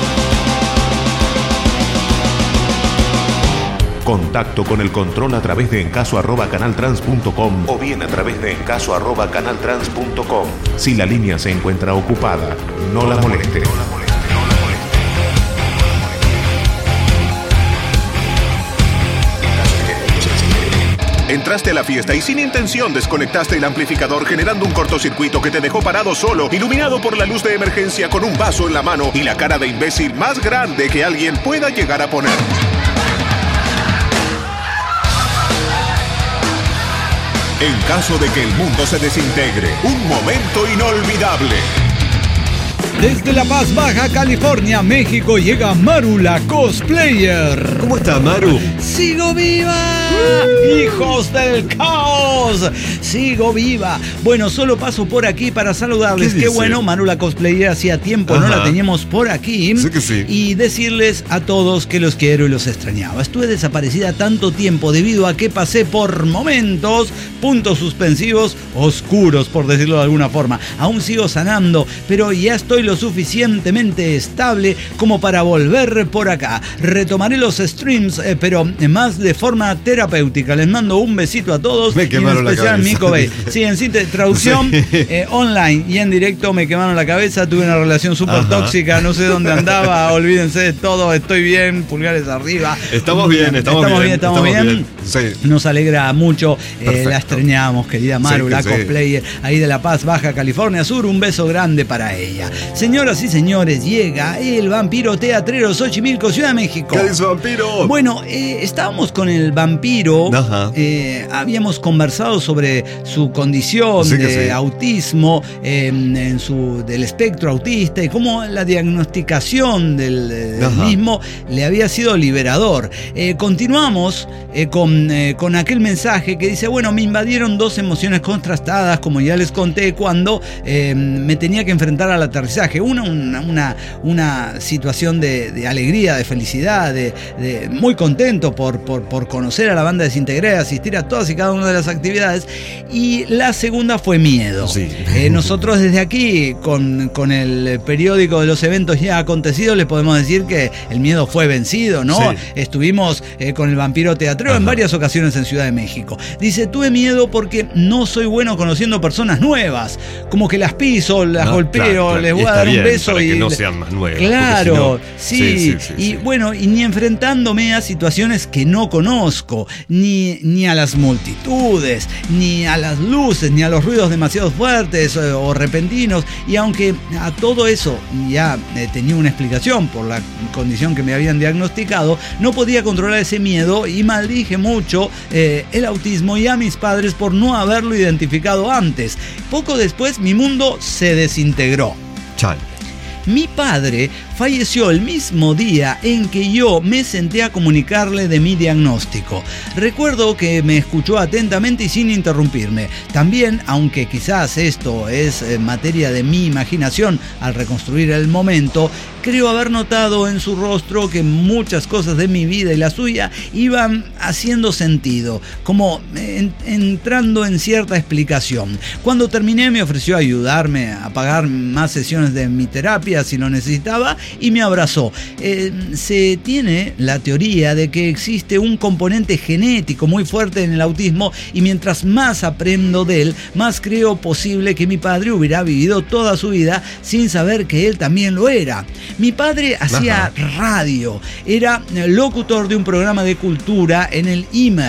Speaker 3: Contacto con el control a través de encaso arroba canaltrans punto com o bien a través de encaso arroba canaltrans punto com. Si la línea se encuentra ocupada, no la moleste. Entraste a la fiesta y sin intención desconectaste el amplificador generando un cortocircuito que te dejó parado solo, iluminado por la luz de emergencia con un vaso en la mano y la cara de imbécil más grande que alguien pueda llegar a poner. En caso de que el mundo se desintegre, un momento inolvidable.
Speaker 1: Desde La Paz, Baja California, México, llega Maru la cosplayer.
Speaker 2: ¿Cómo está, Maru?
Speaker 1: ¡Sigo viva! ¡Hijos del caos! ¡Sigo viva! Bueno, solo paso por aquí para saludarles.
Speaker 2: ¿Qué
Speaker 1: Qué
Speaker 2: dice?
Speaker 1: bueno, Maru la cosplayer hacía tiempo, no
Speaker 2: Ajá.
Speaker 1: la teníamos por aquí.
Speaker 2: Sí que sí.
Speaker 1: Y decirles a todos que los quiero y los extrañaba. Estuve desaparecida tanto tiempo debido a que pasé por momentos, puntos suspensivos, oscuros, por decirlo de alguna forma. Aún sigo sanando, pero ya estoy lo suficientemente estable como para volver por acá. Retomaré los streams, eh, pero más de forma terapéutica. Les mando un besito a todos.
Speaker 2: Me
Speaker 1: y en
Speaker 2: quemaron la
Speaker 1: especial
Speaker 2: cabeza.
Speaker 1: Mico Bay. Sí, en cinte- traducción
Speaker 2: Sí.
Speaker 1: eh, online y en directo me quemaron la cabeza. Tuve una relación súper
Speaker 2: Ajá.
Speaker 1: tóxica, no sé dónde andaba. Olvídense de todo, estoy bien, pulgares arriba.
Speaker 2: Estamos bien, estamos bien,
Speaker 1: bien. Estamos bien,
Speaker 2: estamos bien. Sí.
Speaker 1: Nos alegra mucho. eh,
Speaker 2: Perfecto.
Speaker 1: la extrañamos, querida Maru,
Speaker 2: Sí que
Speaker 1: la
Speaker 2: sí.
Speaker 1: cosplayer ahí de La Paz, Baja California Sur. Un beso grande para ella. Señoras y señores, llega el vampiro teatrero Xochimilco, Ciudad de México.
Speaker 2: ¿Qué dice, vampiro?
Speaker 1: Bueno, eh, estábamos con el vampiro.
Speaker 2: Ajá.
Speaker 1: Eh, habíamos conversado sobre su condición
Speaker 2: Sí que
Speaker 1: de
Speaker 2: sí.
Speaker 1: autismo, eh, en su, del espectro autista y cómo la diagnosticación del, del
Speaker 2: Ajá.
Speaker 1: mismo le había sido liberador. Eh, continuamos eh, con, eh, con aquel mensaje que dice, bueno, me invadieron dos emociones contrastadas, como ya les conté, cuando eh, me tenía que enfrentar al aterrizaje. Una, una, una, una situación de, de alegría, de felicidad, de, de muy contento por, por, por conocer a la banda Desintegré, asistir a todas y cada una de las actividades. Y la segunda fue miedo.
Speaker 2: Sí.
Speaker 1: Eh, nosotros desde aquí, con, con el periódico de los eventos ya acontecidos, les podemos decir que el miedo fue vencido, ¿no?
Speaker 2: Sí.
Speaker 1: Estuvimos eh, con el vampiro teatrero en
Speaker 2: Ajá.
Speaker 1: varias ocasiones en Ciudad de México. Dice, tuve miedo porque no soy bueno conociendo personas nuevas. Como que las piso, las
Speaker 2: No,
Speaker 1: golpeo,
Speaker 2: claro, claro.
Speaker 1: les
Speaker 2: Y
Speaker 1: voy a
Speaker 2: está
Speaker 1: dar un
Speaker 2: bien,
Speaker 1: beso
Speaker 2: para
Speaker 1: y
Speaker 2: que no
Speaker 1: le-
Speaker 2: sean más nuevas.
Speaker 1: Claro,
Speaker 2: porque si no-
Speaker 1: sí.
Speaker 2: sí, sí, sí,
Speaker 1: Y
Speaker 2: sí.
Speaker 1: bueno, y ni enfrentándome a situaciones que no conozco, ni, ni a las multitudes, ni a las luces, ni a los ruidos demasiado fuertes o, o repentinos. Y aunque a todo eso ya eh, tenía una explicación por la condición que me habían diagnosticado, no podía controlar ese miedo y maldije mucho eh, el autismo y a mis padres por no haberlo identificado antes. Poco después mi mundo se desintegró.
Speaker 2: Chal.
Speaker 1: Mi padre falleció el mismo día en que yo me senté a comunicarle de mi diagnóstico. Recuerdo que me escuchó atentamente y sin interrumpirme. También, aunque quizás esto es eh, materia de mi imaginación al reconstruir el momento, creo haber notado en su rostro que muchas cosas de mi vida y la suya iban haciendo sentido, como en- entrando en cierta explicación. Cuando terminé me ofreció ayudarme a pagar más sesiones de mi terapia si lo necesitaba y me abrazó. Eh, se tiene la teoría de que existe un componente genético muy fuerte en el autismo y mientras más aprendo de él, más creo posible que mi padre hubiera vivido toda su vida sin saber que él también lo era. Mi padre hacía
Speaker 2: Ajá.
Speaker 1: radio, era locutor de un programa de cultura en el I M E R.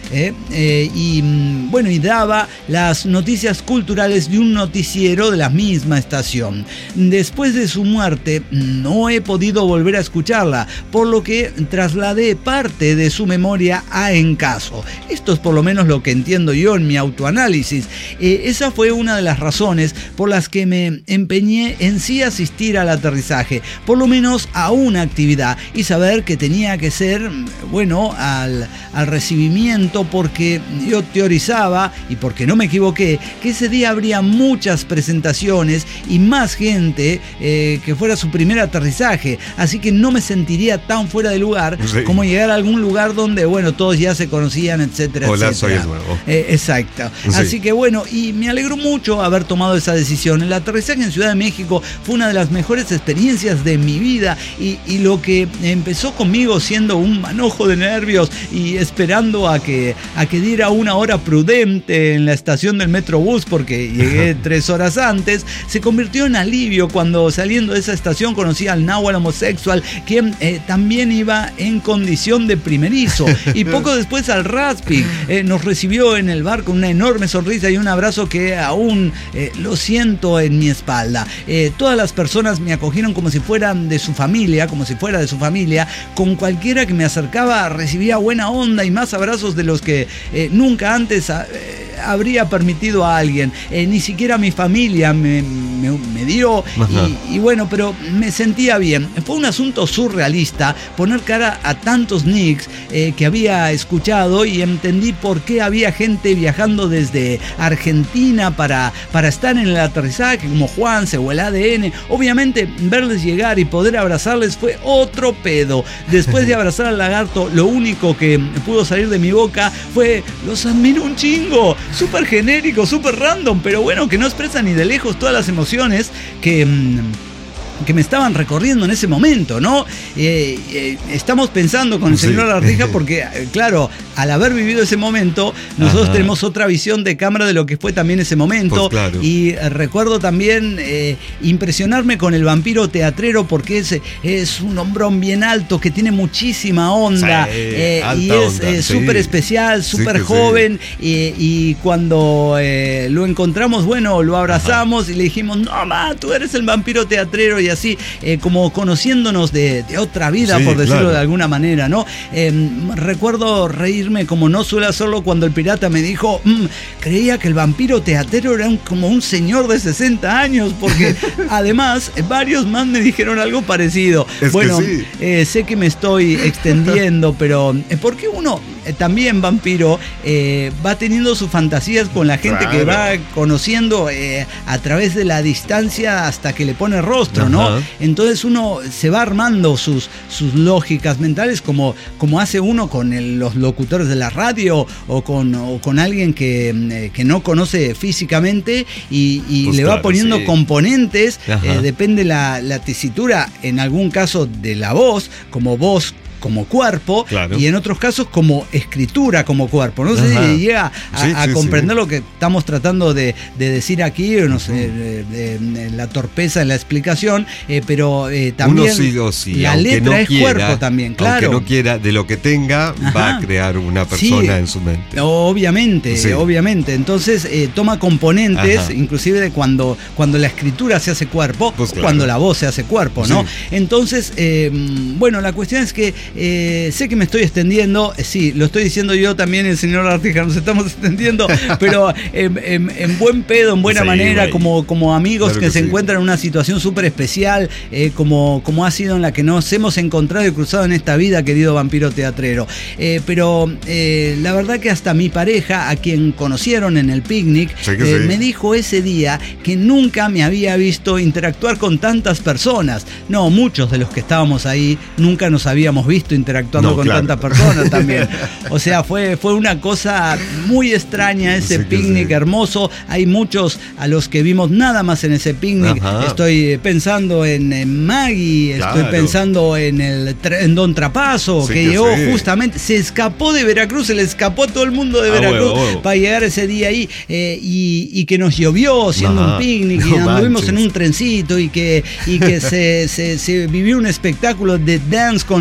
Speaker 1: eh, eh, y bueno, y daba las noticias culturales de un noticiero de la misma estación. Después de su muerte no he podido volver a escucharla, por lo que trasladé parte de su memoria a En Caso. Esto es por lo menos lo que entiendo yo en mi autoanálisis. Eh, esa fue una de las razones por las que me empeñé en sí asistir al aterrizaje, por lo menos a una actividad, y saber que tenía que ser, bueno, al, al recibimiento, porque yo teorizaba, y porque no me equivoqué, que ese día habría muchas presentaciones y más gente eh, que fuera su primer aterrizaje, así que no me sentiría tan fuera de lugar sí. como llegar a algún lugar donde, bueno, todos ya se conocían, etcétera,
Speaker 2: Hola,
Speaker 1: etcétera.
Speaker 2: soy el nuevo.
Speaker 1: Eh, exacto. Sí. Así que bueno, y me alegró mucho haber tomado esa decisión. El aterrizaje en Ciudad de México fue una de las mejores experiencias de mi vida, y, y lo que empezó conmigo siendo un manojo de nervios y esperando a que, a que diera una hora prudente en la estación del Metrobús, porque llegué tres horas antes, se convirtió en alivio cuando saliendo de esa estación conocí al náhuatl homosexual, quien eh, también iba en condición de primerizo, y poco después al Raspi. Eh, nos recibió en el bar con una enorme sonrisa y un abrazo que aún eh, lo siento en mi espalda. Eh, todas las personas me acogieron como si fueran de su familia, como si fuera de su familia. Con cualquiera que me acercaba recibía buena onda y más abrazos de los que eh, nunca antes eh, habría permitido a alguien. Eh, ni siquiera mi familia me, me, me dio, y, y bueno, pero me sentía bien. Fue un asunto surrealista poner cara a tantos nicks eh, que había escuchado, y entendí por qué había gente viajando desde Argentina para, para estar en el aterrizaje, como Juanse o el A D N. Obviamente, verles llegar y poder abrazarles fue otro pedo. Después de abrazar al lagarto, lo único que pudo salir de mi boca fue: los admiro un chingo. Súper genérico, súper random, pero bueno, que no expresa ni de lejos todas las emociones que... que me estaban recorriendo en ese momento, ¿no? Eh, eh, estamos pensando con el sí. señor Artija porque, eh, claro, al haber vivido ese momento, nosotros Ajá. tenemos otra visión de cámara de lo que fue también ese momento. Pues claro. Y eh, recuerdo también eh, impresionarme con el vampiro teatrero, porque es, es un hombrón bien alto que tiene muchísima onda, sí, eh, y es súper eh, sí. especial, súper sí, joven, sí. y, y cuando eh, lo encontramos, bueno, lo abrazamos Ajá. y le dijimos: no, ma, tú eres el vampiro teatrero, y así, eh, como conociéndonos de, de otra vida, sí, por decirlo claro. de alguna manera, ¿no? Eh, recuerdo reírme como no suele hacerlo cuando el pirata me dijo: mmm, creía que el vampiro teatrero era un, como un señor de sesenta años, porque además varios más me dijeron algo parecido. Es bueno, sí. eh, sé que me estoy extendiendo, pero eh, ¿por qué uno eh, también, vampiro, eh, va teniendo sus fantasías con la gente claro. que va conociendo eh, a través de la distancia hasta que le pone rostro, ¿no? ¿no? Entonces uno se va armando sus, sus lógicas mentales, como, como hace uno con el, los locutores de la radio, o con, o con alguien que, eh, que no conoce físicamente, y, y pues le claro, va poniendo sí. componentes, eh, depende la, la tesitura, en algún caso de la voz, como voz como cuerpo, claro. y en otros casos como escritura como cuerpo. No sé Ajá. si llega a, sí, a sí, comprender sí. lo que estamos tratando de, de decir aquí, no sé, de, de, de la torpeza en la explicación, eh, pero eh, también
Speaker 2: sí o sí,
Speaker 1: la letra no es quiera, cuerpo también, claro.
Speaker 2: Aunque no quiera, de lo que tenga, Ajá. va a crear una persona sí, en su mente.
Speaker 1: Obviamente, sí. obviamente. Entonces eh, toma componentes, Ajá. inclusive de cuando, cuando la escritura se hace cuerpo, pues claro. cuando la voz se hace cuerpo, ¿no? Sí. Entonces, eh, bueno, la cuestión es que Eh, sé que me estoy extendiendo, eh, sí, lo estoy diciendo yo también, el señor Artija, nos estamos extendiendo, pero en, en, en buen pedo, en buena sí, manera, como, como amigos claro que, que se sí. encuentran en una situación súper especial, eh, como, como ha sido en la que nos hemos encontrado y cruzado en esta vida, querido vampiro teatrero. Eh, pero eh, la verdad que hasta mi pareja, a quien conocieron en el picnic, sí eh, sí. me dijo ese día que nunca me había visto interactuar con tantas personas. No, muchos de los que estábamos ahí nunca nos habíamos visto interactuando no, con claro. tantas personas también. O sea, fue, fue una cosa muy extraña ese sí, picnic sí. hermoso. Hay muchos a los que vimos nada más en ese picnic. Ajá. Estoy pensando en, en Maggie, claro. estoy pensando en el en Don Trapazo, sí, que, que llegó sí. justamente, se escapó de Veracruz, se le escapó a todo el mundo de Veracruz ah, huevo, huevo. para llegar ese día ahí, eh, y, y que nos llovió siendo Ajá. un picnic, y no anduvimos manches. en un trencito, y que, y que se, se, se vivió un espectáculo de dance con los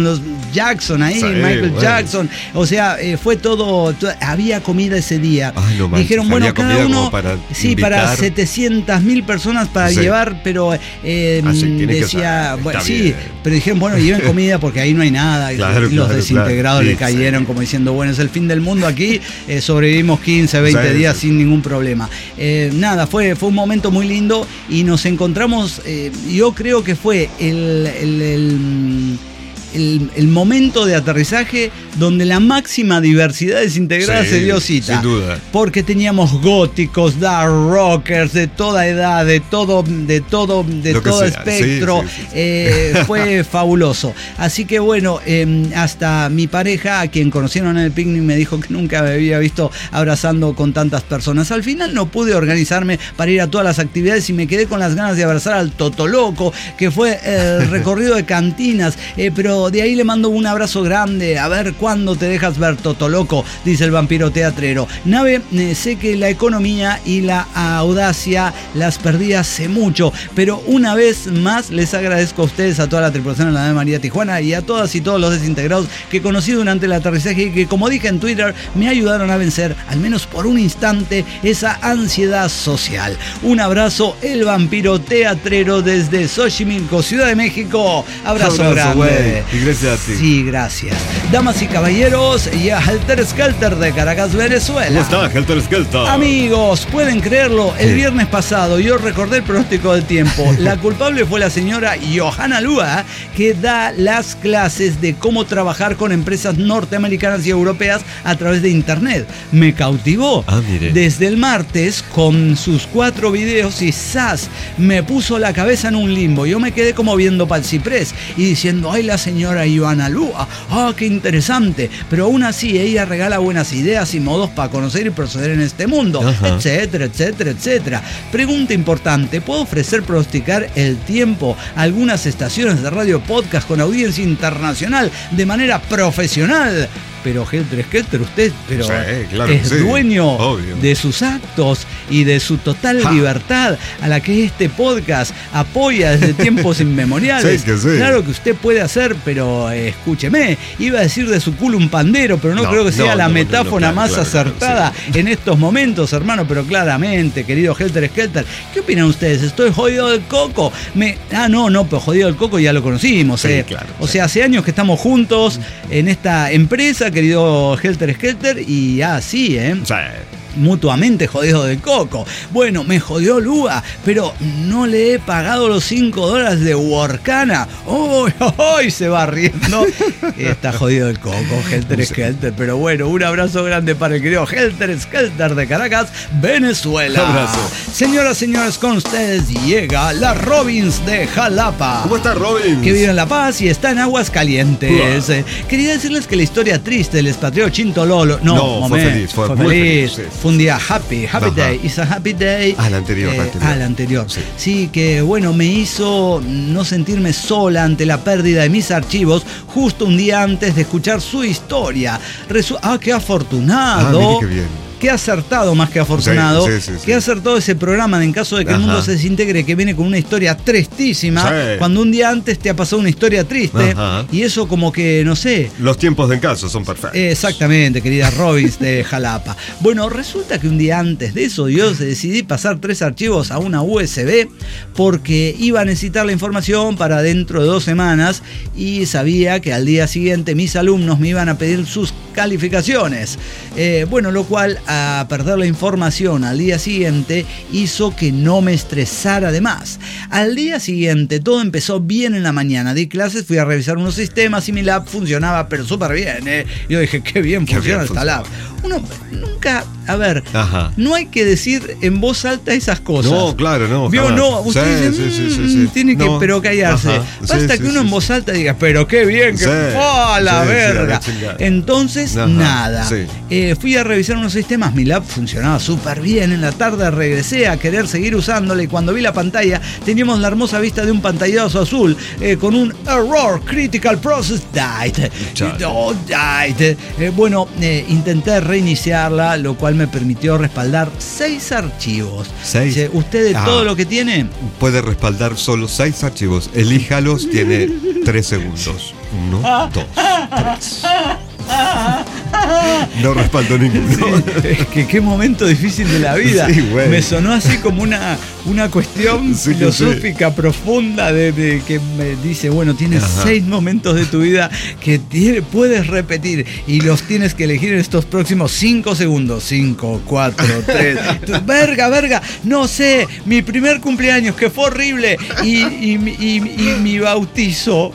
Speaker 1: Jackson ahí,
Speaker 2: Sí,
Speaker 1: Michael
Speaker 2: bueno.
Speaker 1: Jackson. O sea, eh, fue todo, todo- había comida ese día.
Speaker 2: Ay, no manches,
Speaker 1: Dijeron,
Speaker 2: había
Speaker 1: bueno, cada
Speaker 2: comida
Speaker 1: uno,
Speaker 2: como para
Speaker 1: sí,
Speaker 2: invitar.
Speaker 1: para setecientas mil personas para
Speaker 2: Sí.
Speaker 1: llevar, pero eh,
Speaker 2: Ah, sí, tiene que
Speaker 1: decía,
Speaker 2: ser,
Speaker 1: bueno,
Speaker 2: está
Speaker 1: sí,
Speaker 2: bien.
Speaker 1: pero dijeron, bueno, lleven comida porque ahí no hay nada. Y
Speaker 2: Claro,
Speaker 1: los
Speaker 2: claro,
Speaker 1: desintegrados
Speaker 2: claro.
Speaker 1: le
Speaker 2: Sí,
Speaker 1: cayeron
Speaker 2: sí.
Speaker 1: como diciendo, bueno, es el fin del mundo aquí, eh, sobrevivimos quince, veinte
Speaker 2: Sí,
Speaker 1: días
Speaker 2: sí.
Speaker 1: sin ningún problema. Eh, nada, fue, fue un momento muy lindo y nos encontramos, eh, yo creo que fue el, el, el, el- el momento de aterrizaje donde la máxima diversidad desintegrada
Speaker 2: Sí,
Speaker 1: se dio cita.
Speaker 2: sin duda.
Speaker 1: Porque teníamos góticos, dark rockers, de toda edad, de todo, de todo, de
Speaker 2: Lo que
Speaker 1: todo
Speaker 2: sea.
Speaker 1: espectro.
Speaker 2: Sí, sí, sí.
Speaker 1: Eh, fue fabuloso. Así que bueno, eh, hasta mi pareja, a quien conocieron en el picnic, me dijo que nunca me había visto abrazando con tantas personas. Al final no pude organizarme para ir a todas las actividades y me quedé con las ganas de abrazar al Totoloco, que fue el recorrido de cantinas. Eh, pero de ahí le mando un abrazo grande. A ver cuándo te dejas ver, Totoloco, dice el vampiro teatrero. Nave, eh, sé que la economía y la audacia las perdí hace mucho, pero una vez más les agradezco a ustedes, a toda la tripulación de la nave María Tijuana y a todas y todos los desintegrados que conocí durante el aterrizaje y que, como dije en Twitter, me ayudaron a vencer, al menos por un instante, esa ansiedad social. Un abrazo, el vampiro teatrero desde Xochimilco, Ciudad de México. Abrazo,
Speaker 2: Abrazo,
Speaker 1: grande.
Speaker 2: güey. Y gracias a ti.
Speaker 1: Sí, gracias. Damas y caballeros, y a Helter Skelter de Caracas, Venezuela.
Speaker 2: ¿Cómo está, Helter Skelter?
Speaker 1: Amigos, pueden creerlo, el
Speaker 2: Sí.
Speaker 1: viernes pasado yo recordé el pronóstico del tiempo. La culpable fue la señora Johanna Lua, que da las clases de cómo trabajar con empresas norteamericanas y europeas a través de internet. Me cautivó.
Speaker 2: Ah, mire.
Speaker 1: Desde el martes, con sus cuatro videos y ¡zas! Me puso la cabeza en un limbo. Yo me quedé como viendo pa'l ciprés y diciendo, ay, la señora Johanna Lua, ah, qué interesante. Pero aún así, ella regala buenas ideas y modos para conocer y proceder en este mundo,
Speaker 2: Ajá.
Speaker 1: etcétera, etcétera, etcétera. Pregunta importante, ¿puedo ofrecer pronosticar el tiempo a algunas estaciones de radio podcast con audiencia internacional de manera profesional? Pero Helter Skelter, usted pero
Speaker 2: Sí, claro que
Speaker 1: es
Speaker 2: sí,
Speaker 1: dueño
Speaker 2: obvio.
Speaker 1: de sus actos y de su total
Speaker 2: Ja.
Speaker 1: libertad, a la que este podcast apoya desde tiempos inmemoriales.
Speaker 2: Sí, que sí.
Speaker 1: Claro que usted puede hacer, pero eh, escúcheme, iba a decir de su culo un pandero, pero no,
Speaker 2: No,
Speaker 1: creo que sea
Speaker 2: no,
Speaker 1: la
Speaker 2: no, no,
Speaker 1: metáfora
Speaker 2: no, claro,
Speaker 1: más
Speaker 2: claro,
Speaker 1: acertada en estos momentos, hermano, pero claramente, querido Helter Skelter, ¿qué opinan ustedes? ¿Estoy jodido del coco? Me... Ah, no, no, pero jodido del coco ya lo conocimos.
Speaker 2: Sí,
Speaker 1: eh.
Speaker 2: claro,
Speaker 1: O
Speaker 2: sí.
Speaker 1: sea, hace años que estamos juntos en esta empresa, querido Helter Skelter, y así, ¿eh?
Speaker 2: O sea,
Speaker 1: Mutuamente jodido de coco. Bueno, me jodió Lua, pero no le he pagado los cinco dólares de Workana. ¡Uy, uy! Se va riendo. Está jodido el coco, Helter Skelter. Pero bueno, un abrazo grande para el querido Helter Skelter de Caracas, Venezuela.
Speaker 2: Abrazo.
Speaker 1: Señoras, señores, con ustedes llega la Robins de Jalapa.
Speaker 2: ¿cómo está Robin?
Speaker 1: Que vive en La Paz y está en aguas calientes. Eh, Quería decirles que la historia triste del expatriado Chinto Lolo. No,
Speaker 2: No, fue
Speaker 1: momento,
Speaker 2: feliz, fue
Speaker 1: fue
Speaker 2: muy
Speaker 1: feliz.
Speaker 2: feliz, sí.
Speaker 1: Fue un día happy, happy
Speaker 2: Ajá.
Speaker 1: day. It's a happy day.
Speaker 2: Ah, la anterior,
Speaker 1: Eh,
Speaker 2: la anterior.
Speaker 1: Ah, la anterior.
Speaker 2: Sí.
Speaker 1: Sí, que bueno, me hizo no sentirme sola ante la pérdida de mis archivos justo un día antes de escuchar su historia. Resu- ah, qué
Speaker 2: Ah,
Speaker 1: afortunado.
Speaker 2: mire qué bien.
Speaker 1: Qué acertado más que afortunado.
Speaker 2: Sí, sí, sí, sí.
Speaker 1: Qué acertado ese programa de en caso de que el
Speaker 2: Ajá.
Speaker 1: mundo se desintegre, que viene con una historia tristísima.
Speaker 2: Sí.
Speaker 1: Cuando un día antes te ha pasado una historia triste.
Speaker 2: Ajá.
Speaker 1: Y eso como que, no sé.
Speaker 2: Los tiempos de en casa son perfectos.
Speaker 1: Exactamente, querida Robins de Jalapa. Bueno, resulta que un día antes de eso yo decidí pasar tres archivos a una U S B porque iba a necesitar la información para dentro de dos semanas y sabía que al día siguiente mis alumnos me iban a pedir sus calificaciones. Eh, bueno, lo cual a perder la información al día siguiente hizo que no me estresara de más. Al día siguiente todo empezó bien en la mañana. Di clases, fui a revisar unos sistemas y mi lab funcionaba pero súper bien. ¿eh? Yo dije, qué bien
Speaker 2: Qué
Speaker 1: funciona
Speaker 2: bien
Speaker 1: esta lab. Uno nunca, a ver,
Speaker 2: Ajá.
Speaker 1: no hay que decir en voz alta esas cosas.
Speaker 2: No, claro, no.
Speaker 1: ¿Vio?
Speaker 2: jamás.
Speaker 1: No, usted
Speaker 2: Sí,
Speaker 1: dice,
Speaker 2: sí, sí, sí,
Speaker 1: "Mm,
Speaker 2: sí.
Speaker 1: tiene que
Speaker 2: No.
Speaker 1: pero callarse.
Speaker 2: Ajá.
Speaker 1: Basta
Speaker 2: Sí,
Speaker 1: que
Speaker 2: sí,
Speaker 1: uno
Speaker 2: sí,
Speaker 1: en
Speaker 2: sí.
Speaker 1: voz alta diga, pero qué bien, que
Speaker 2: Sí.
Speaker 1: ¡oh, la
Speaker 2: Sí, sí,
Speaker 1: verga!
Speaker 2: la chingada.
Speaker 1: Entonces,
Speaker 2: Ajá.
Speaker 1: nada.
Speaker 2: Sí.
Speaker 1: Eh, fui a revisar unos sistemas, mi lab funcionaba súper bien. En la tarde regresé a querer seguir usándole y cuando vi la pantalla teníamos la hermosa vista de un pantallazo azul eh, con un error, critical process died.
Speaker 2: Chale.
Speaker 1: Oh, died. Eh, bueno, eh, intenté reiniciarla, lo cual me permitió respaldar seis archivos.
Speaker 2: ¿Seis?
Speaker 1: Dice, ¿usted de
Speaker 2: Ah.
Speaker 1: todo lo que tiene?
Speaker 2: Puede respaldar solo seis archivos. Elíjalos, tiene tres segundos. Uno, dos, tres. No respaldo ninguno.
Speaker 1: Sí, es que qué momento difícil de la vida.
Speaker 2: Sí, güey.
Speaker 1: Me sonó así como una, una cuestión
Speaker 2: Sí,
Speaker 1: filosófica
Speaker 2: sí.
Speaker 1: profunda de, de que me dice, bueno, tienes
Speaker 2: Ajá.
Speaker 1: seis momentos de tu vida que tiene- puedes repetir y los tienes que elegir en estos próximos cinco segundos. Cinco, cuatro, tres. Verga, verga, no sé, mi primer cumpleaños que fue horrible y, y, mi- y, y mi bautizo.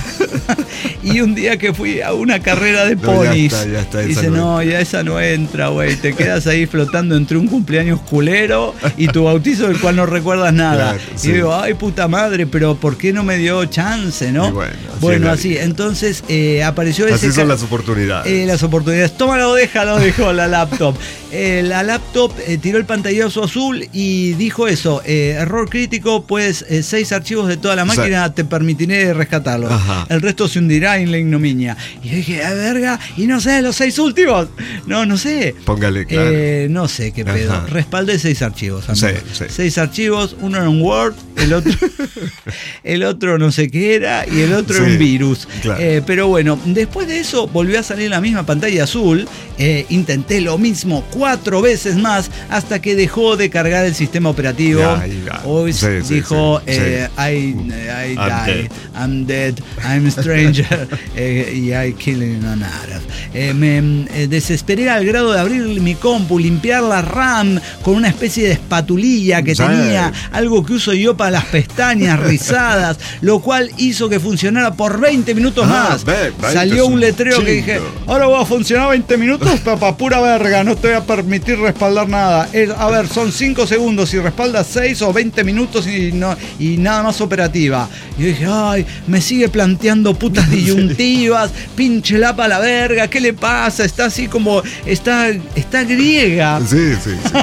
Speaker 1: Y un día que fui a una carrera de
Speaker 2: No, ya
Speaker 1: ponis,
Speaker 2: está, ya está, esa
Speaker 1: dice,
Speaker 2: no
Speaker 1: no, ya esa no entra, güey. Te quedas ahí flotando entre un cumpleaños culero y tu bautizo del cual no recuerdas nada.
Speaker 2: Claro,
Speaker 1: y
Speaker 2: sí.
Speaker 1: digo, ay, puta madre, pero ¿por qué no me dio chance, no?
Speaker 2: Y bueno, así
Speaker 1: Bueno,
Speaker 2: es la
Speaker 1: así.
Speaker 2: vida.
Speaker 1: Entonces eh, apareció ese...
Speaker 2: Así son
Speaker 1: ca-
Speaker 2: las oportunidades.
Speaker 1: eh, las oportunidades. Tómalo, déjalo, dijo la laptop. Eh, la laptop eh, tiró el pantallazo azul y dijo eso, eh, error crítico, pues eh, seis archivos de toda la máquina te permitiré rescatarlos.
Speaker 2: Ajá.
Speaker 1: El resto se hundirá en la ignominia. Y yo dije, a verga, y no sé, los seis últimos. No, no sé.
Speaker 2: Póngale, claro.
Speaker 1: Eh, no sé qué pedo.
Speaker 2: Ajá.
Speaker 1: Respaldé seis archivos, amigo.
Speaker 2: Sí, sí.
Speaker 1: Seis archivos, uno era un Word, el otro, el otro no sé qué era, y el otro era
Speaker 2: Sí,
Speaker 1: un virus.
Speaker 2: claro.
Speaker 1: Eh, pero bueno, después de eso volvió a salir la misma pantalla azul. Eh, intenté lo mismo cuatro veces más hasta que dejó de cargar el sistema operativo.
Speaker 2: Ya, ya.
Speaker 1: Hoy
Speaker 2: Sí, sí,
Speaker 1: dijo,
Speaker 2: sí,
Speaker 1: eh,
Speaker 2: sí.
Speaker 1: I, I
Speaker 2: I'm
Speaker 1: die,
Speaker 2: dead.
Speaker 1: I'm dead, I'm stranger, eh, y I killing an Arab. Eh, me eh, desesperé al grado de abrir mi compu, limpiar la RAM con una especie de espatulilla que
Speaker 2: Sí.
Speaker 1: tenía, algo que uso yo para las pestañas rizadas, lo cual hizo que funcionara por veinte minutos
Speaker 2: Ah,
Speaker 1: más.
Speaker 2: ve- veinte
Speaker 1: Salió
Speaker 2: es
Speaker 1: un
Speaker 2: un
Speaker 1: letrero que dije,
Speaker 2: chingo.
Speaker 1: ahora voy a funcionar veinte minutos, pero para pura verga, no te voy a permitir respaldar nada. Es- a ver, son cinco segundos, si respaldas seis o veinte minutos y, no, y nada más operativa. Y yo dije, ay, me sigue planteando putas disyuntivas, pinche lapa a la verga, ¿qué le pasa? Está así como, está, está griega.
Speaker 2: Sí, sí, sí.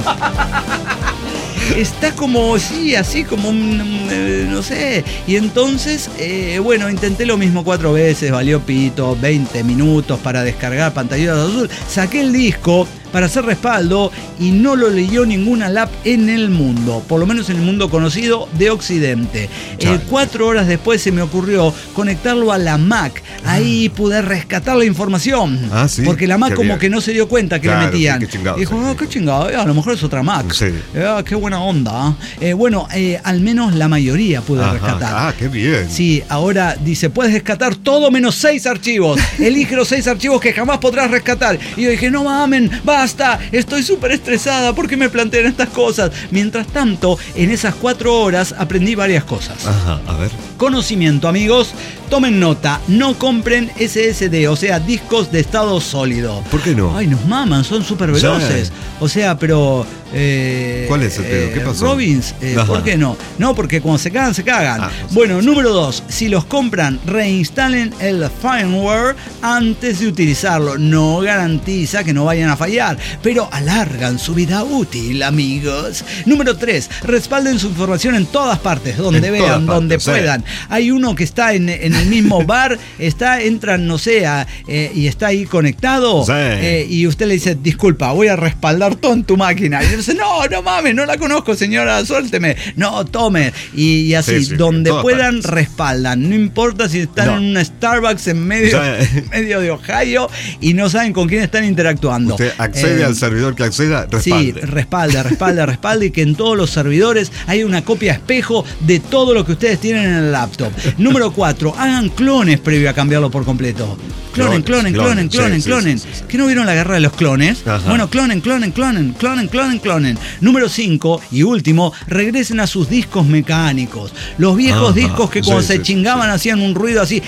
Speaker 1: Está como, sí, así como, un, un, eh, no sé. Y entonces, eh, bueno, intenté lo mismo cuatro veces, valió pito, veinte minutos para descargar pantallazo azul. Saqué el disco para hacer respaldo y no lo leyó ninguna lap en el mundo, por lo menos en el mundo conocido de Occidente. Eh, cuatro horas después se me ocurrió conectarlo a la Mac. Ahí pude rescatar la información.
Speaker 2: Ah, sí.
Speaker 1: Porque la Mac
Speaker 2: Qué
Speaker 1: como
Speaker 2: bien.
Speaker 1: que no se dio cuenta que
Speaker 2: Claro,
Speaker 1: le metían.
Speaker 2: sí, qué chingado,
Speaker 1: Dijo,
Speaker 2: sí,
Speaker 1: ah,
Speaker 2: sí.
Speaker 1: qué chingado, eh, a lo mejor es otra Mac.
Speaker 2: Sí.
Speaker 1: Ah, qué buena onda. Eh, bueno, eh, al menos la mayoría pude
Speaker 2: Ajá.
Speaker 1: rescatar.
Speaker 2: Ah, qué bien.
Speaker 1: Sí, ahora dice, puedes rescatar todo menos seis archivos. Elige los seis archivos que jamás podrás rescatar. Y yo dije, no mamen, basta, estoy súper estresada, ¿por qué me plantean estas cosas? Mientras tanto, en esas cuatro horas aprendí varias cosas.
Speaker 2: Ajá, a ver.
Speaker 1: Conocimiento, amigos. Tomen nota, no compren S S D, o sea, discos de estado sólido.
Speaker 2: ¿Por qué no?
Speaker 1: Ay, nos maman, son súper veloces.
Speaker 2: Sí.
Speaker 1: O sea, pero... eh,
Speaker 2: ¿Cuál es el pedo? ¿Qué pasó?
Speaker 1: Robbins, eh,
Speaker 2: Ajá.
Speaker 1: ¿por qué no? No, porque cuando se cagan, se cagan.
Speaker 2: Ah, no sé.
Speaker 1: Bueno, número dos, si los compran, reinstalen el firmware antes de utilizarlo. No garantiza que no vayan a fallar, pero alargan su vida útil, amigos. Número tres, respalden su información en todas partes, donde
Speaker 2: En
Speaker 1: vean,
Speaker 2: todas
Speaker 1: donde
Speaker 2: partes, sí.
Speaker 1: puedan. Hay uno que está en, en el mismo bar, está, entran, no sé, a- eh, y está ahí conectado,
Speaker 2: Sí.
Speaker 1: eh, y usted le dice, disculpa, voy a respaldar todo en tu máquina. Y él dice, no, no mames, no la conozco, señora, suélteme. No, tome. Y, y así,
Speaker 2: Sí, sí,
Speaker 1: donde
Speaker 2: en todas
Speaker 1: puedan,
Speaker 2: partes.
Speaker 1: respaldan. No importa si están
Speaker 2: No.
Speaker 1: en un Starbucks en medio,
Speaker 2: Sí.
Speaker 1: medio de Ohio y no saben con quién están interactuando.
Speaker 2: Usted accede
Speaker 1: Eh,
Speaker 2: al servidor que acceda, respalde.
Speaker 1: Sí, respalda, respalda, respalda y que en todos los servidores hay una copia espejo de todo lo que ustedes tienen en el laptop. Número cuatro, hagan clones previo a cambiarlo por completo. Clonen, clonen,
Speaker 2: Clones,
Speaker 1: clonen,
Speaker 2: clones,
Speaker 1: clonen,
Speaker 2: sí, sí,
Speaker 1: clonen.
Speaker 2: sí, sí, sí.
Speaker 1: ¿Qué no vieron la guerra de los clones?
Speaker 2: Ajá.
Speaker 1: Bueno, clonen, clonen, clonen, clonen, clonen, clonen. Número cinco y último, regresen a sus discos mecánicos. Los viejos
Speaker 2: Ajá,
Speaker 1: discos que cuando
Speaker 2: sí,
Speaker 1: se
Speaker 2: sí, sí,
Speaker 1: chingaban
Speaker 2: sí.
Speaker 1: hacían un ruido así.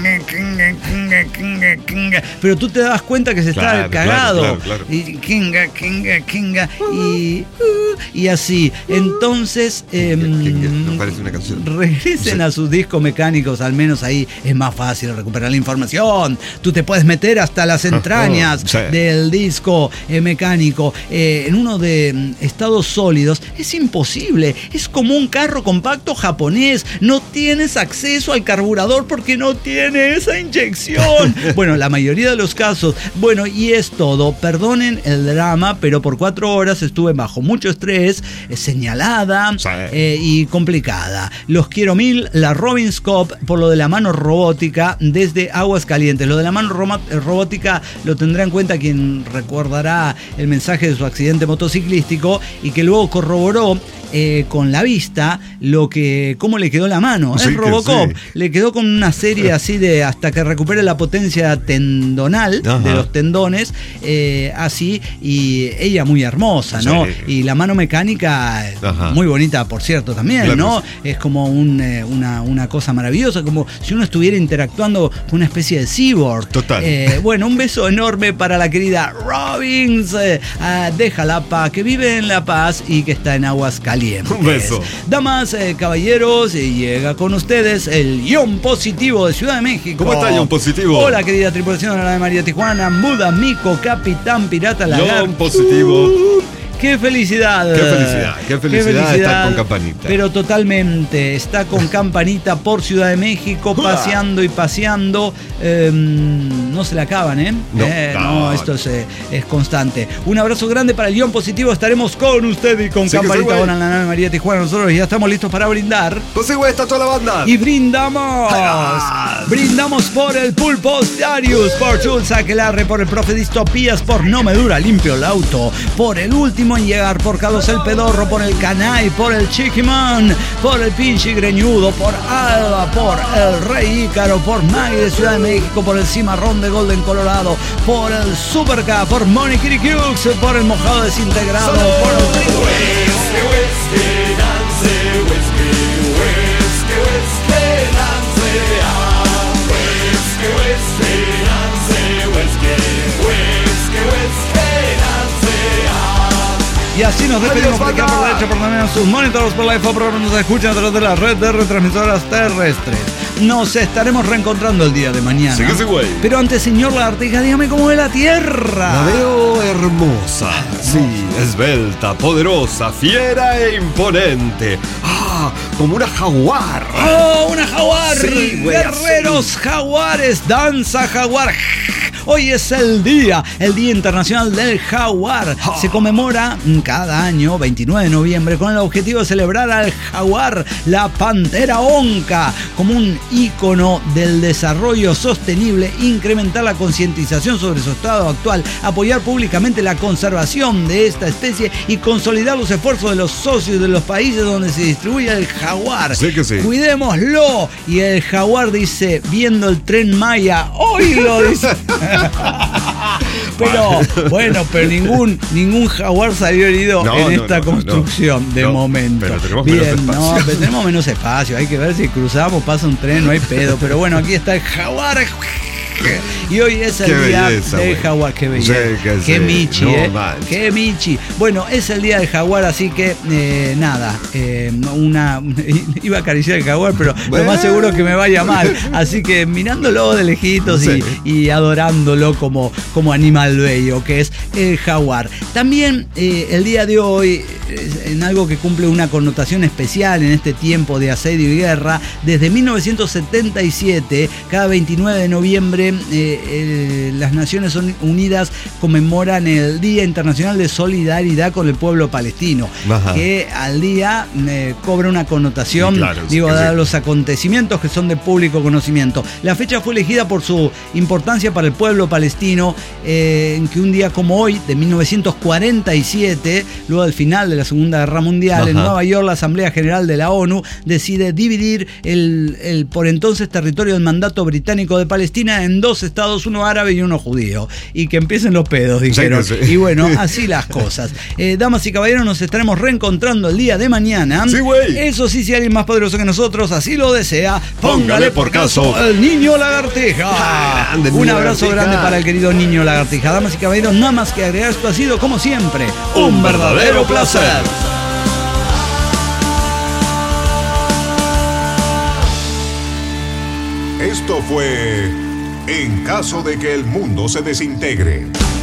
Speaker 1: Pero tú te das cuenta que se está
Speaker 2: Claro,
Speaker 1: cagado.
Speaker 2: claro, claro, claro.
Speaker 1: Y kinga, kinga, kinga. Y, uh, y así. Entonces, em,
Speaker 2: Kinga, me parece una canción.
Speaker 1: regresen
Speaker 2: Sí.
Speaker 1: a sus discos mecánicos, al menos ahí es más fácil recuperar la información. tú te puedes meter hasta las entrañas
Speaker 2: sí.
Speaker 1: del disco eh, mecánico eh, en uno de mm, estados sólidos. Es imposible, es como un carro compacto japonés, no tienes acceso al carburador porque no tiene esa inyección. Bueno, la mayoría de los casos. Bueno, y es todo. Perdonen el drama, pero por cuatro horas estuve bajo mucho estrés, eh, señalada
Speaker 2: sí.
Speaker 1: eh, y complicada. Los quiero mil, la Robbins Cup, por lo de la mano robótica desde Aguascalientes. Lo de la mano ro- robótica lo tendrá en cuenta quien recordará el mensaje de su accidente motociclístico y que luego corroboró Eh, con la vista lo que cómo le quedó la mano.
Speaker 2: Sí,
Speaker 1: es Robocop,
Speaker 2: sí.
Speaker 1: le quedó con una serie así de hasta que recupere la potencia tendonal
Speaker 2: Ajá.
Speaker 1: de los tendones, eh, así, y ella muy hermosa, ¿no?
Speaker 2: Sí.
Speaker 1: Y la mano mecánica
Speaker 2: Ajá.
Speaker 1: muy bonita, por cierto, también,
Speaker 2: Claro,
Speaker 1: ¿no?
Speaker 2: sí.
Speaker 1: Es como un, eh, una, una cosa maravillosa, como si uno estuviera interactuando con una especie de cyborg.
Speaker 2: Total.
Speaker 1: Eh, bueno, un beso enorme para la querida Robbins, eh, ah, de Jalapa, que vive en La Paz y que está en Aguascalientes.
Speaker 2: Un beso.
Speaker 1: Damas, eh, caballeros, eh, llega con ustedes el Ion Positivo de Ciudad de México.
Speaker 2: ¿Cómo está, Ion Positivo?
Speaker 1: Hola, querida tripulación de la de María Tijuana, Muda Mico, Capitán Pirata Lagarto.
Speaker 2: Ion Positivo.
Speaker 1: ¡Qué felicidad!
Speaker 2: Qué felicidad, qué felicidad estar con Campanita.
Speaker 1: Pero totalmente, está con Campanita por Ciudad de México, paseando y paseando. Eh, no se la acaban, ¿eh?
Speaker 2: No,
Speaker 1: Eh,
Speaker 2: no.
Speaker 1: no esto es, eh, es constante. Un abrazo grande para el Ion Positivo. Estaremos con usted y con
Speaker 2: Sí que sí,
Speaker 1: Campanita
Speaker 2: güey.
Speaker 1: ahora en la nave María Tijuana. Nosotros ya estamos listos para brindar.
Speaker 2: Pues sí, güey, está toda la banda.
Speaker 1: Y brindamos.
Speaker 2: ¡Ah!
Speaker 1: Brindamos por el Pulpos Darius, por Jules Aquelarre, por el Profe Distopías, por No Me Dura Limpio el Auto, por el último en llegar, por Carlos el Pedorro, por el Canay, por el Chiquiman, por el Pinche Greñudo, por Alba, por el Rey Ícaro, por Maggie de Ciudad de México, por el Cimarrón de Golden Colorado, por el Super K, por Money Kitty Cukes, por el Mojado Desintegrado, por el Y así nos despedimos por acá, por la derecha, por la menos sus monitores, por la iPhone, por nos escuchan a través de la red de retransmisoras terrestres. Nos estaremos reencontrando el día de mañana.
Speaker 2: Sí que sí, güey.
Speaker 1: Pero antes, señor Lagartija, dígame cómo ve la Tierra.
Speaker 2: La veo hermosa, sí, esbelta, poderosa, fiera e imponente. Ah, como una jaguar.
Speaker 1: ¡Oh, una jaguar!
Speaker 2: Sí, güey,
Speaker 1: Guerreros jaguares, danza jaguar. Hoy es el día, el Día Internacional del Jaguar. Se conmemora cada año, veintinueve de noviembre, con el objetivo de celebrar al jaguar, la pantera onca, como un ícono del desarrollo sostenible, incrementar la concientización sobre su estado actual, apoyar públicamente la conservación de esta especie y consolidar los esfuerzos de los socios de los países donde se distribuye el jaguar.
Speaker 2: Sí que sí.
Speaker 1: Cuidémoslo. Y el jaguar dice, viendo el Tren Maya, hoy lo dice. Pero bueno, pero ningún ningún jaguar salió herido
Speaker 2: No,
Speaker 1: en
Speaker 2: no,
Speaker 1: esta
Speaker 2: no,
Speaker 1: construcción
Speaker 2: no.
Speaker 1: de
Speaker 2: No,
Speaker 1: momento.
Speaker 2: pero tenemos
Speaker 1: Bien,
Speaker 2: menos espacio.
Speaker 1: no, pero tenemos menos espacio. Hay que ver si cruzamos, pasa un tren, no hay pedo. Pero bueno, aquí está el jaguar. Y hoy es el
Speaker 2: Qué
Speaker 1: día
Speaker 2: belleza,
Speaker 1: del
Speaker 2: güey.
Speaker 1: jaguar. Qué belleza.
Speaker 2: Sí, que
Speaker 1: Qué
Speaker 2: sí.
Speaker 1: michi,
Speaker 2: No
Speaker 1: eh.
Speaker 2: manches.
Speaker 1: Qué michi. Bueno, es el día del jaguar, así que eh, nada. Eh, una iba a acariciar el jaguar, pero lo más seguro que me vaya mal. Así que mirándolo de lejitos
Speaker 2: Sí.
Speaker 1: y, y adorándolo como, como animal bello que es el jaguar. También eh, el día de hoy, eh, en algo que cumple una connotación especial en este tiempo de asedio y guerra, desde mil novecientos setenta y siete, cada veintinueve de noviembre, eh, eh, las Naciones Unidas conmemoran el Día Internacional de Solidaridad con el pueblo palestino,
Speaker 2: Ajá.
Speaker 1: que al día eh, cobra una connotación,
Speaker 2: Sí, claro, sí
Speaker 1: digo,
Speaker 2: que sí.
Speaker 1: dado los acontecimientos que son de público conocimiento. La fecha fue elegida por su importancia para el pueblo palestino, eh, en que un día como hoy, de mil novecientos cuarenta y siete, luego del final de la Segunda Guerra Mundial,
Speaker 2: Ajá.
Speaker 1: en Nueva York, la Asamblea General de la ONU decide dividir el, el por entonces territorio del mandato británico de Palestina en dos estados, uno árabe y uno judío. Y que empiecen los pedos, dijeron.
Speaker 2: Sí, sí.
Speaker 1: Y bueno, así las cosas. Eh, damas y caballeros, nos estaremos reencontrando el día de mañana.
Speaker 2: Sí, güey.
Speaker 1: Eso sí, si alguien más poderoso que nosotros así lo desea, póngale,
Speaker 2: Póngale
Speaker 1: por
Speaker 2: por
Speaker 1: caso
Speaker 2: caso.
Speaker 1: el niño lagartija.
Speaker 2: Ah, grande,
Speaker 1: Un
Speaker 2: niño
Speaker 1: abrazo
Speaker 2: lagartija.
Speaker 1: grande para el querido niño lagartija. Damas y caballeros, nada más que agregar, esto ha sido, como siempre, un,
Speaker 2: Un
Speaker 1: verdadero
Speaker 2: verdadero
Speaker 1: placer.
Speaker 2: placer.
Speaker 3: Esto fue en caso de que el mundo se desintegre.